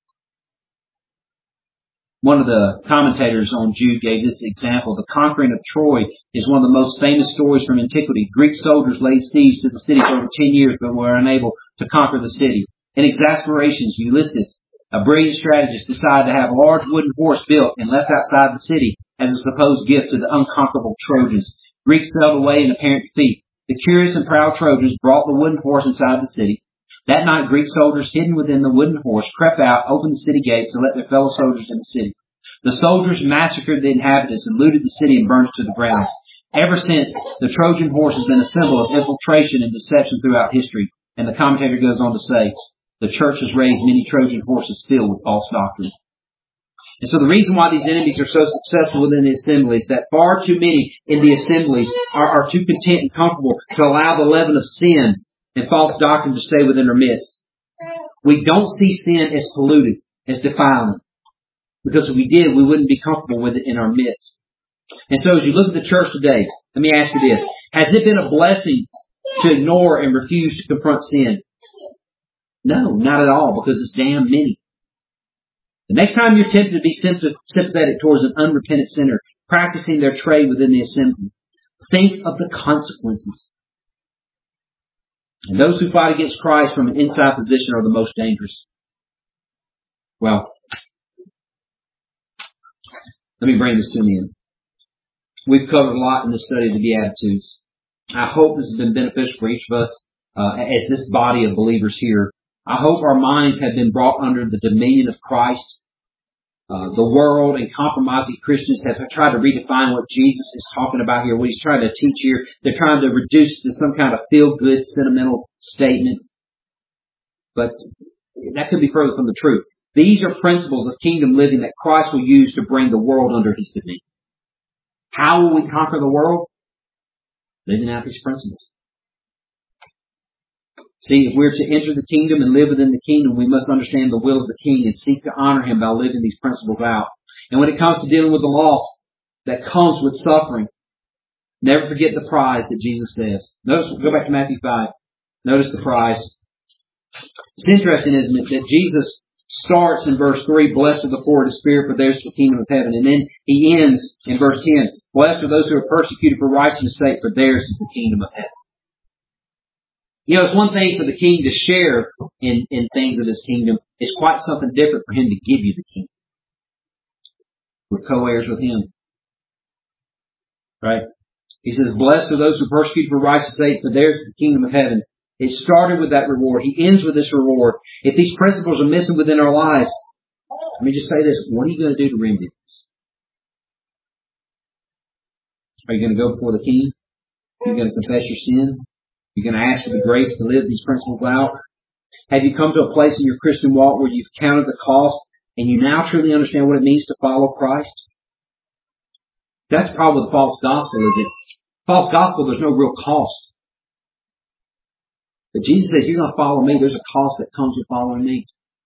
One of the commentators on Jude gave this example. The conquering of Troy is one of the most famous stories from antiquity. Greek soldiers laid siege to the city for over 10 years but were unable to conquer the city. In exasperation, Ulysses, a brilliant strategist, decided to have a large wooden horse built and left outside the city as a supposed gift to the unconquerable Trojans. Greeks sailed away in apparent defeat. The curious and proud Trojans brought the wooden horse inside the city. That night, Greek soldiers hidden within the wooden horse crept out, opened the city gates, and let their fellow soldiers in the city. The soldiers massacred the inhabitants and looted the city and burned it to the ground. Ever since, the Trojan horse has been a symbol of infiltration and deception throughout history. And the commentator goes on to say, the church has raised many Trojan horses filled with false doctrine. And so the reason why these enemies are so successful within the assembly is that far too many in the assemblies are too content and comfortable to allow the leaven of sin and false doctrine to stay within their midst. We don't see sin as polluted, as defiling. Because if we did, we wouldn't be comfortable with it in our midst. And so as you look at the church today, let me ask you this. Has it been a blessing to ignore and refuse to confront sin? No, not at all, because it's damn many. The next time you're tempted to be sympathetic towards an unrepentant sinner practicing their trade within the assembly, think of the consequences. And those who fight against Christ from an inside position are the most dangerous. Well, let me bring this to an end. We've covered a lot in this study of the Beatitudes. I hope this has been beneficial for each of us as this body of believers here. I hope our minds have been brought under the dominion of Christ. The world and compromising Christians have tried to redefine what Jesus is talking about here, what he's trying to teach here. They're trying to reduce it to some kind of feel-good, sentimental statement. But that could be further from the truth. These are principles of kingdom living that Christ will use to bring the world under his dominion. How will we conquer the world? Living out these principles. See, if we're to enter the kingdom and live within the kingdom, we must understand the will of the King and seek to honor him by living these principles out. And when it comes to dealing with the loss that comes with suffering, never forget the prize that Jesus says. Notice, go back to Matthew 5. Notice the prize. It's interesting, isn't it, that Jesus starts in verse 3, blessed are the poor in spirit, for theirs is the kingdom of heaven. And then he ends in verse 10, blessed are those who are persecuted for righteousness' sake, for theirs is the kingdom of heaven. You know, it's one thing for the king to share in things of his kingdom. It's quite something different for him to give you the kingdom. We're co-heirs with him. Right? He says, blessed are those who are persecuted for righteousness' sake, for theirs is the kingdom of heaven. It started with that reward. He ends with this reward. If these principles are missing within our lives, let me just say this. What are you going to do to remedy this? Are you going to go before the king? Are you going to confess your sin? You're going to ask for the grace to live these principles out? Have you come to a place in your Christian walk where you've counted the cost and you now truly understand what it means to follow Christ? That's the problem with the false gospel, is it? False gospel, there's no real cost. But Jesus says, you're going to follow me. There's a cost that comes with following me.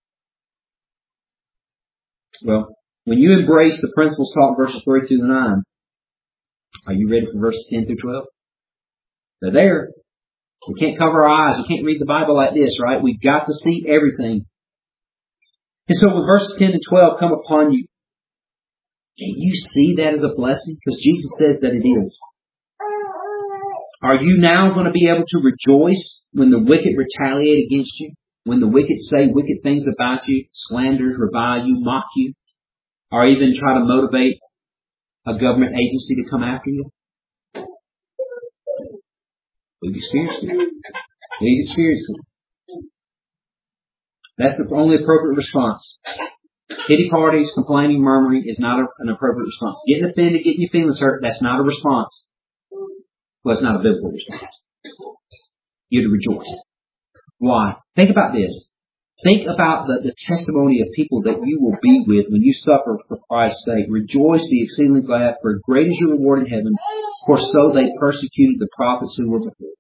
Well, when you embrace the principles taught in verses 3 through 9, are you ready for verses 10 through 12? They're there. We can't cover our eyes. We can't read the Bible like this, right? We've got to see everything. And so when verses 10 and 12 come upon you, can you see that as a blessing? Because Jesus says that it is. Are you now going to be able to rejoice when the wicked retaliate against you? When the wicked say wicked things about you, slanders, revile you, mock you, or even try to motivate a government agency to come after you? We've experienced it. We've experienced it. That's the only appropriate response. Pity parties, complaining, murmuring is not an appropriate response. Getting offended, getting your feelings hurt, that's not a response. Well, it's not a biblical response. You're to rejoice. Why? Think about this. Think about the testimony of people that you will be with when you suffer for Christ's sake. Rejoice, be exceedingly glad, for great is your reward in heaven, for so they persecuted the prophets who were before.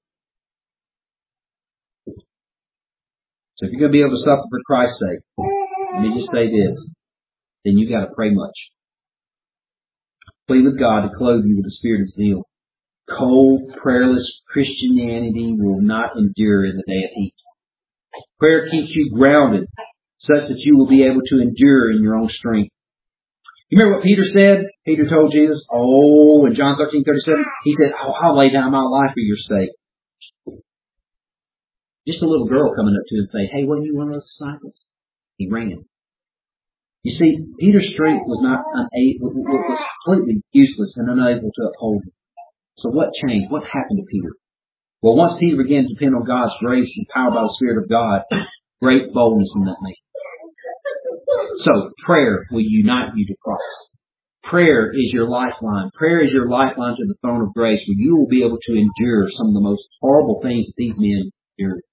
So if you're going to be able to suffer for Christ's sake, let me just say this, then you got to pray much. Plead with God to clothe you with the spirit of zeal. Cold, prayerless Christianity will not endure in the day of heat. Prayer keeps you grounded such that you will be able to endure in your own strength. You remember what Peter said? Peter told Jesus, in John 13:37, he said, I'll lay down my life for your sake. Just a little girl coming up to him and saying, hey, wasn't you one of those disciples? He ran. You see, Peter's strength was was completely useless and unable to uphold him. So what changed? What happened to Peter? Well, once Peter began to depend on God's grace and power by the Spirit of God, great boldness in that man. So prayer will unite you to Christ. Prayer is your lifeline. Prayer is your lifeline to the throne of grace, where you will be able to endure some of the most horrible things that these men endured.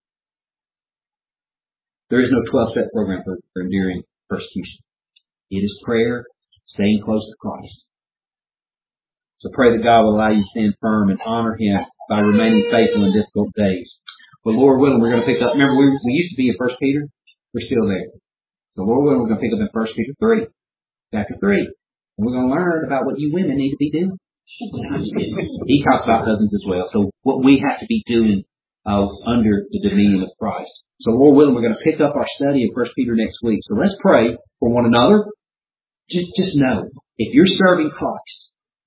There is no 12-step program for enduring persecution. It is prayer, staying close to Christ. So pray that God will allow you to stand firm and honor Him by remaining faithful in difficult days. But Lord willing, we're going to pick up. Remember, we used to be in 1 Peter. We're still there. So Lord willing, we're going to pick up in 1 Peter 3, chapter 3. And we're going to learn about what you women need to be doing. He talks about husbands as well. So what we have to be doing under the dominion of Christ. So Lord willing, we're going to pick up our study of 1 Peter next week. So let's pray for one another. Just know, if you're serving Christ,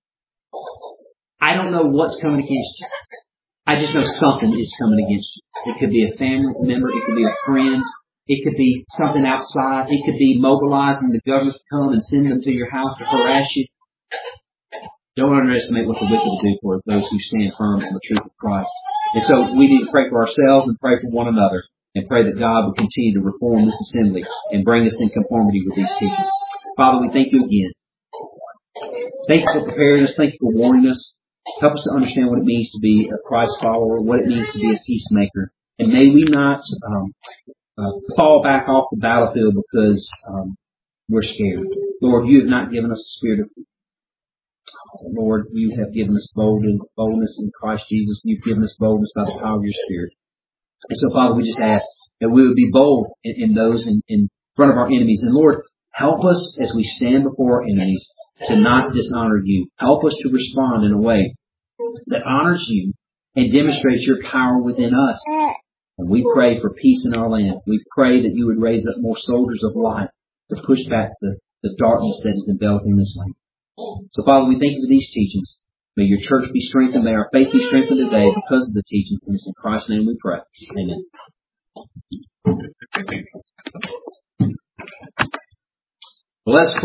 I don't know what's coming against you. I just know something is coming against you. It could be a family member. It could be a friend. It could be something outside. It could be mobilizing the government to come and send them to your house to harass you. Don't underestimate what the wicked will do for those who stand firm on the truth of Christ. And so we need to pray for ourselves and pray for one another and pray that God will continue to reform this assembly and bring us in conformity with these teachings. Father, we thank you again. Thank you for preparing us. Thank you for warning us. Help us to understand what it means to be a Christ follower, what it means to be a peacemaker. And may we not fall back off the battlefield because we're scared. Lord, you have not given us a spirit of fear. Lord, you have given us boldness in Christ Jesus. You've given us boldness by the power of your Spirit. And so, Father, we just ask that we would be bold in those in front of our enemies. And Lord, help us as we stand before our enemies to not dishonor you. Help us to respond in a way that honors you and demonstrates your power within us. And we pray for peace in our land. We pray that you would raise up more soldiers of light to push back the darkness that is enveloping this land. So, Father, we thank you for these teachings. May your church be strengthened. May our faith be strengthened today because of the teachings. And it's in Christ's name we pray. Amen. Well, let's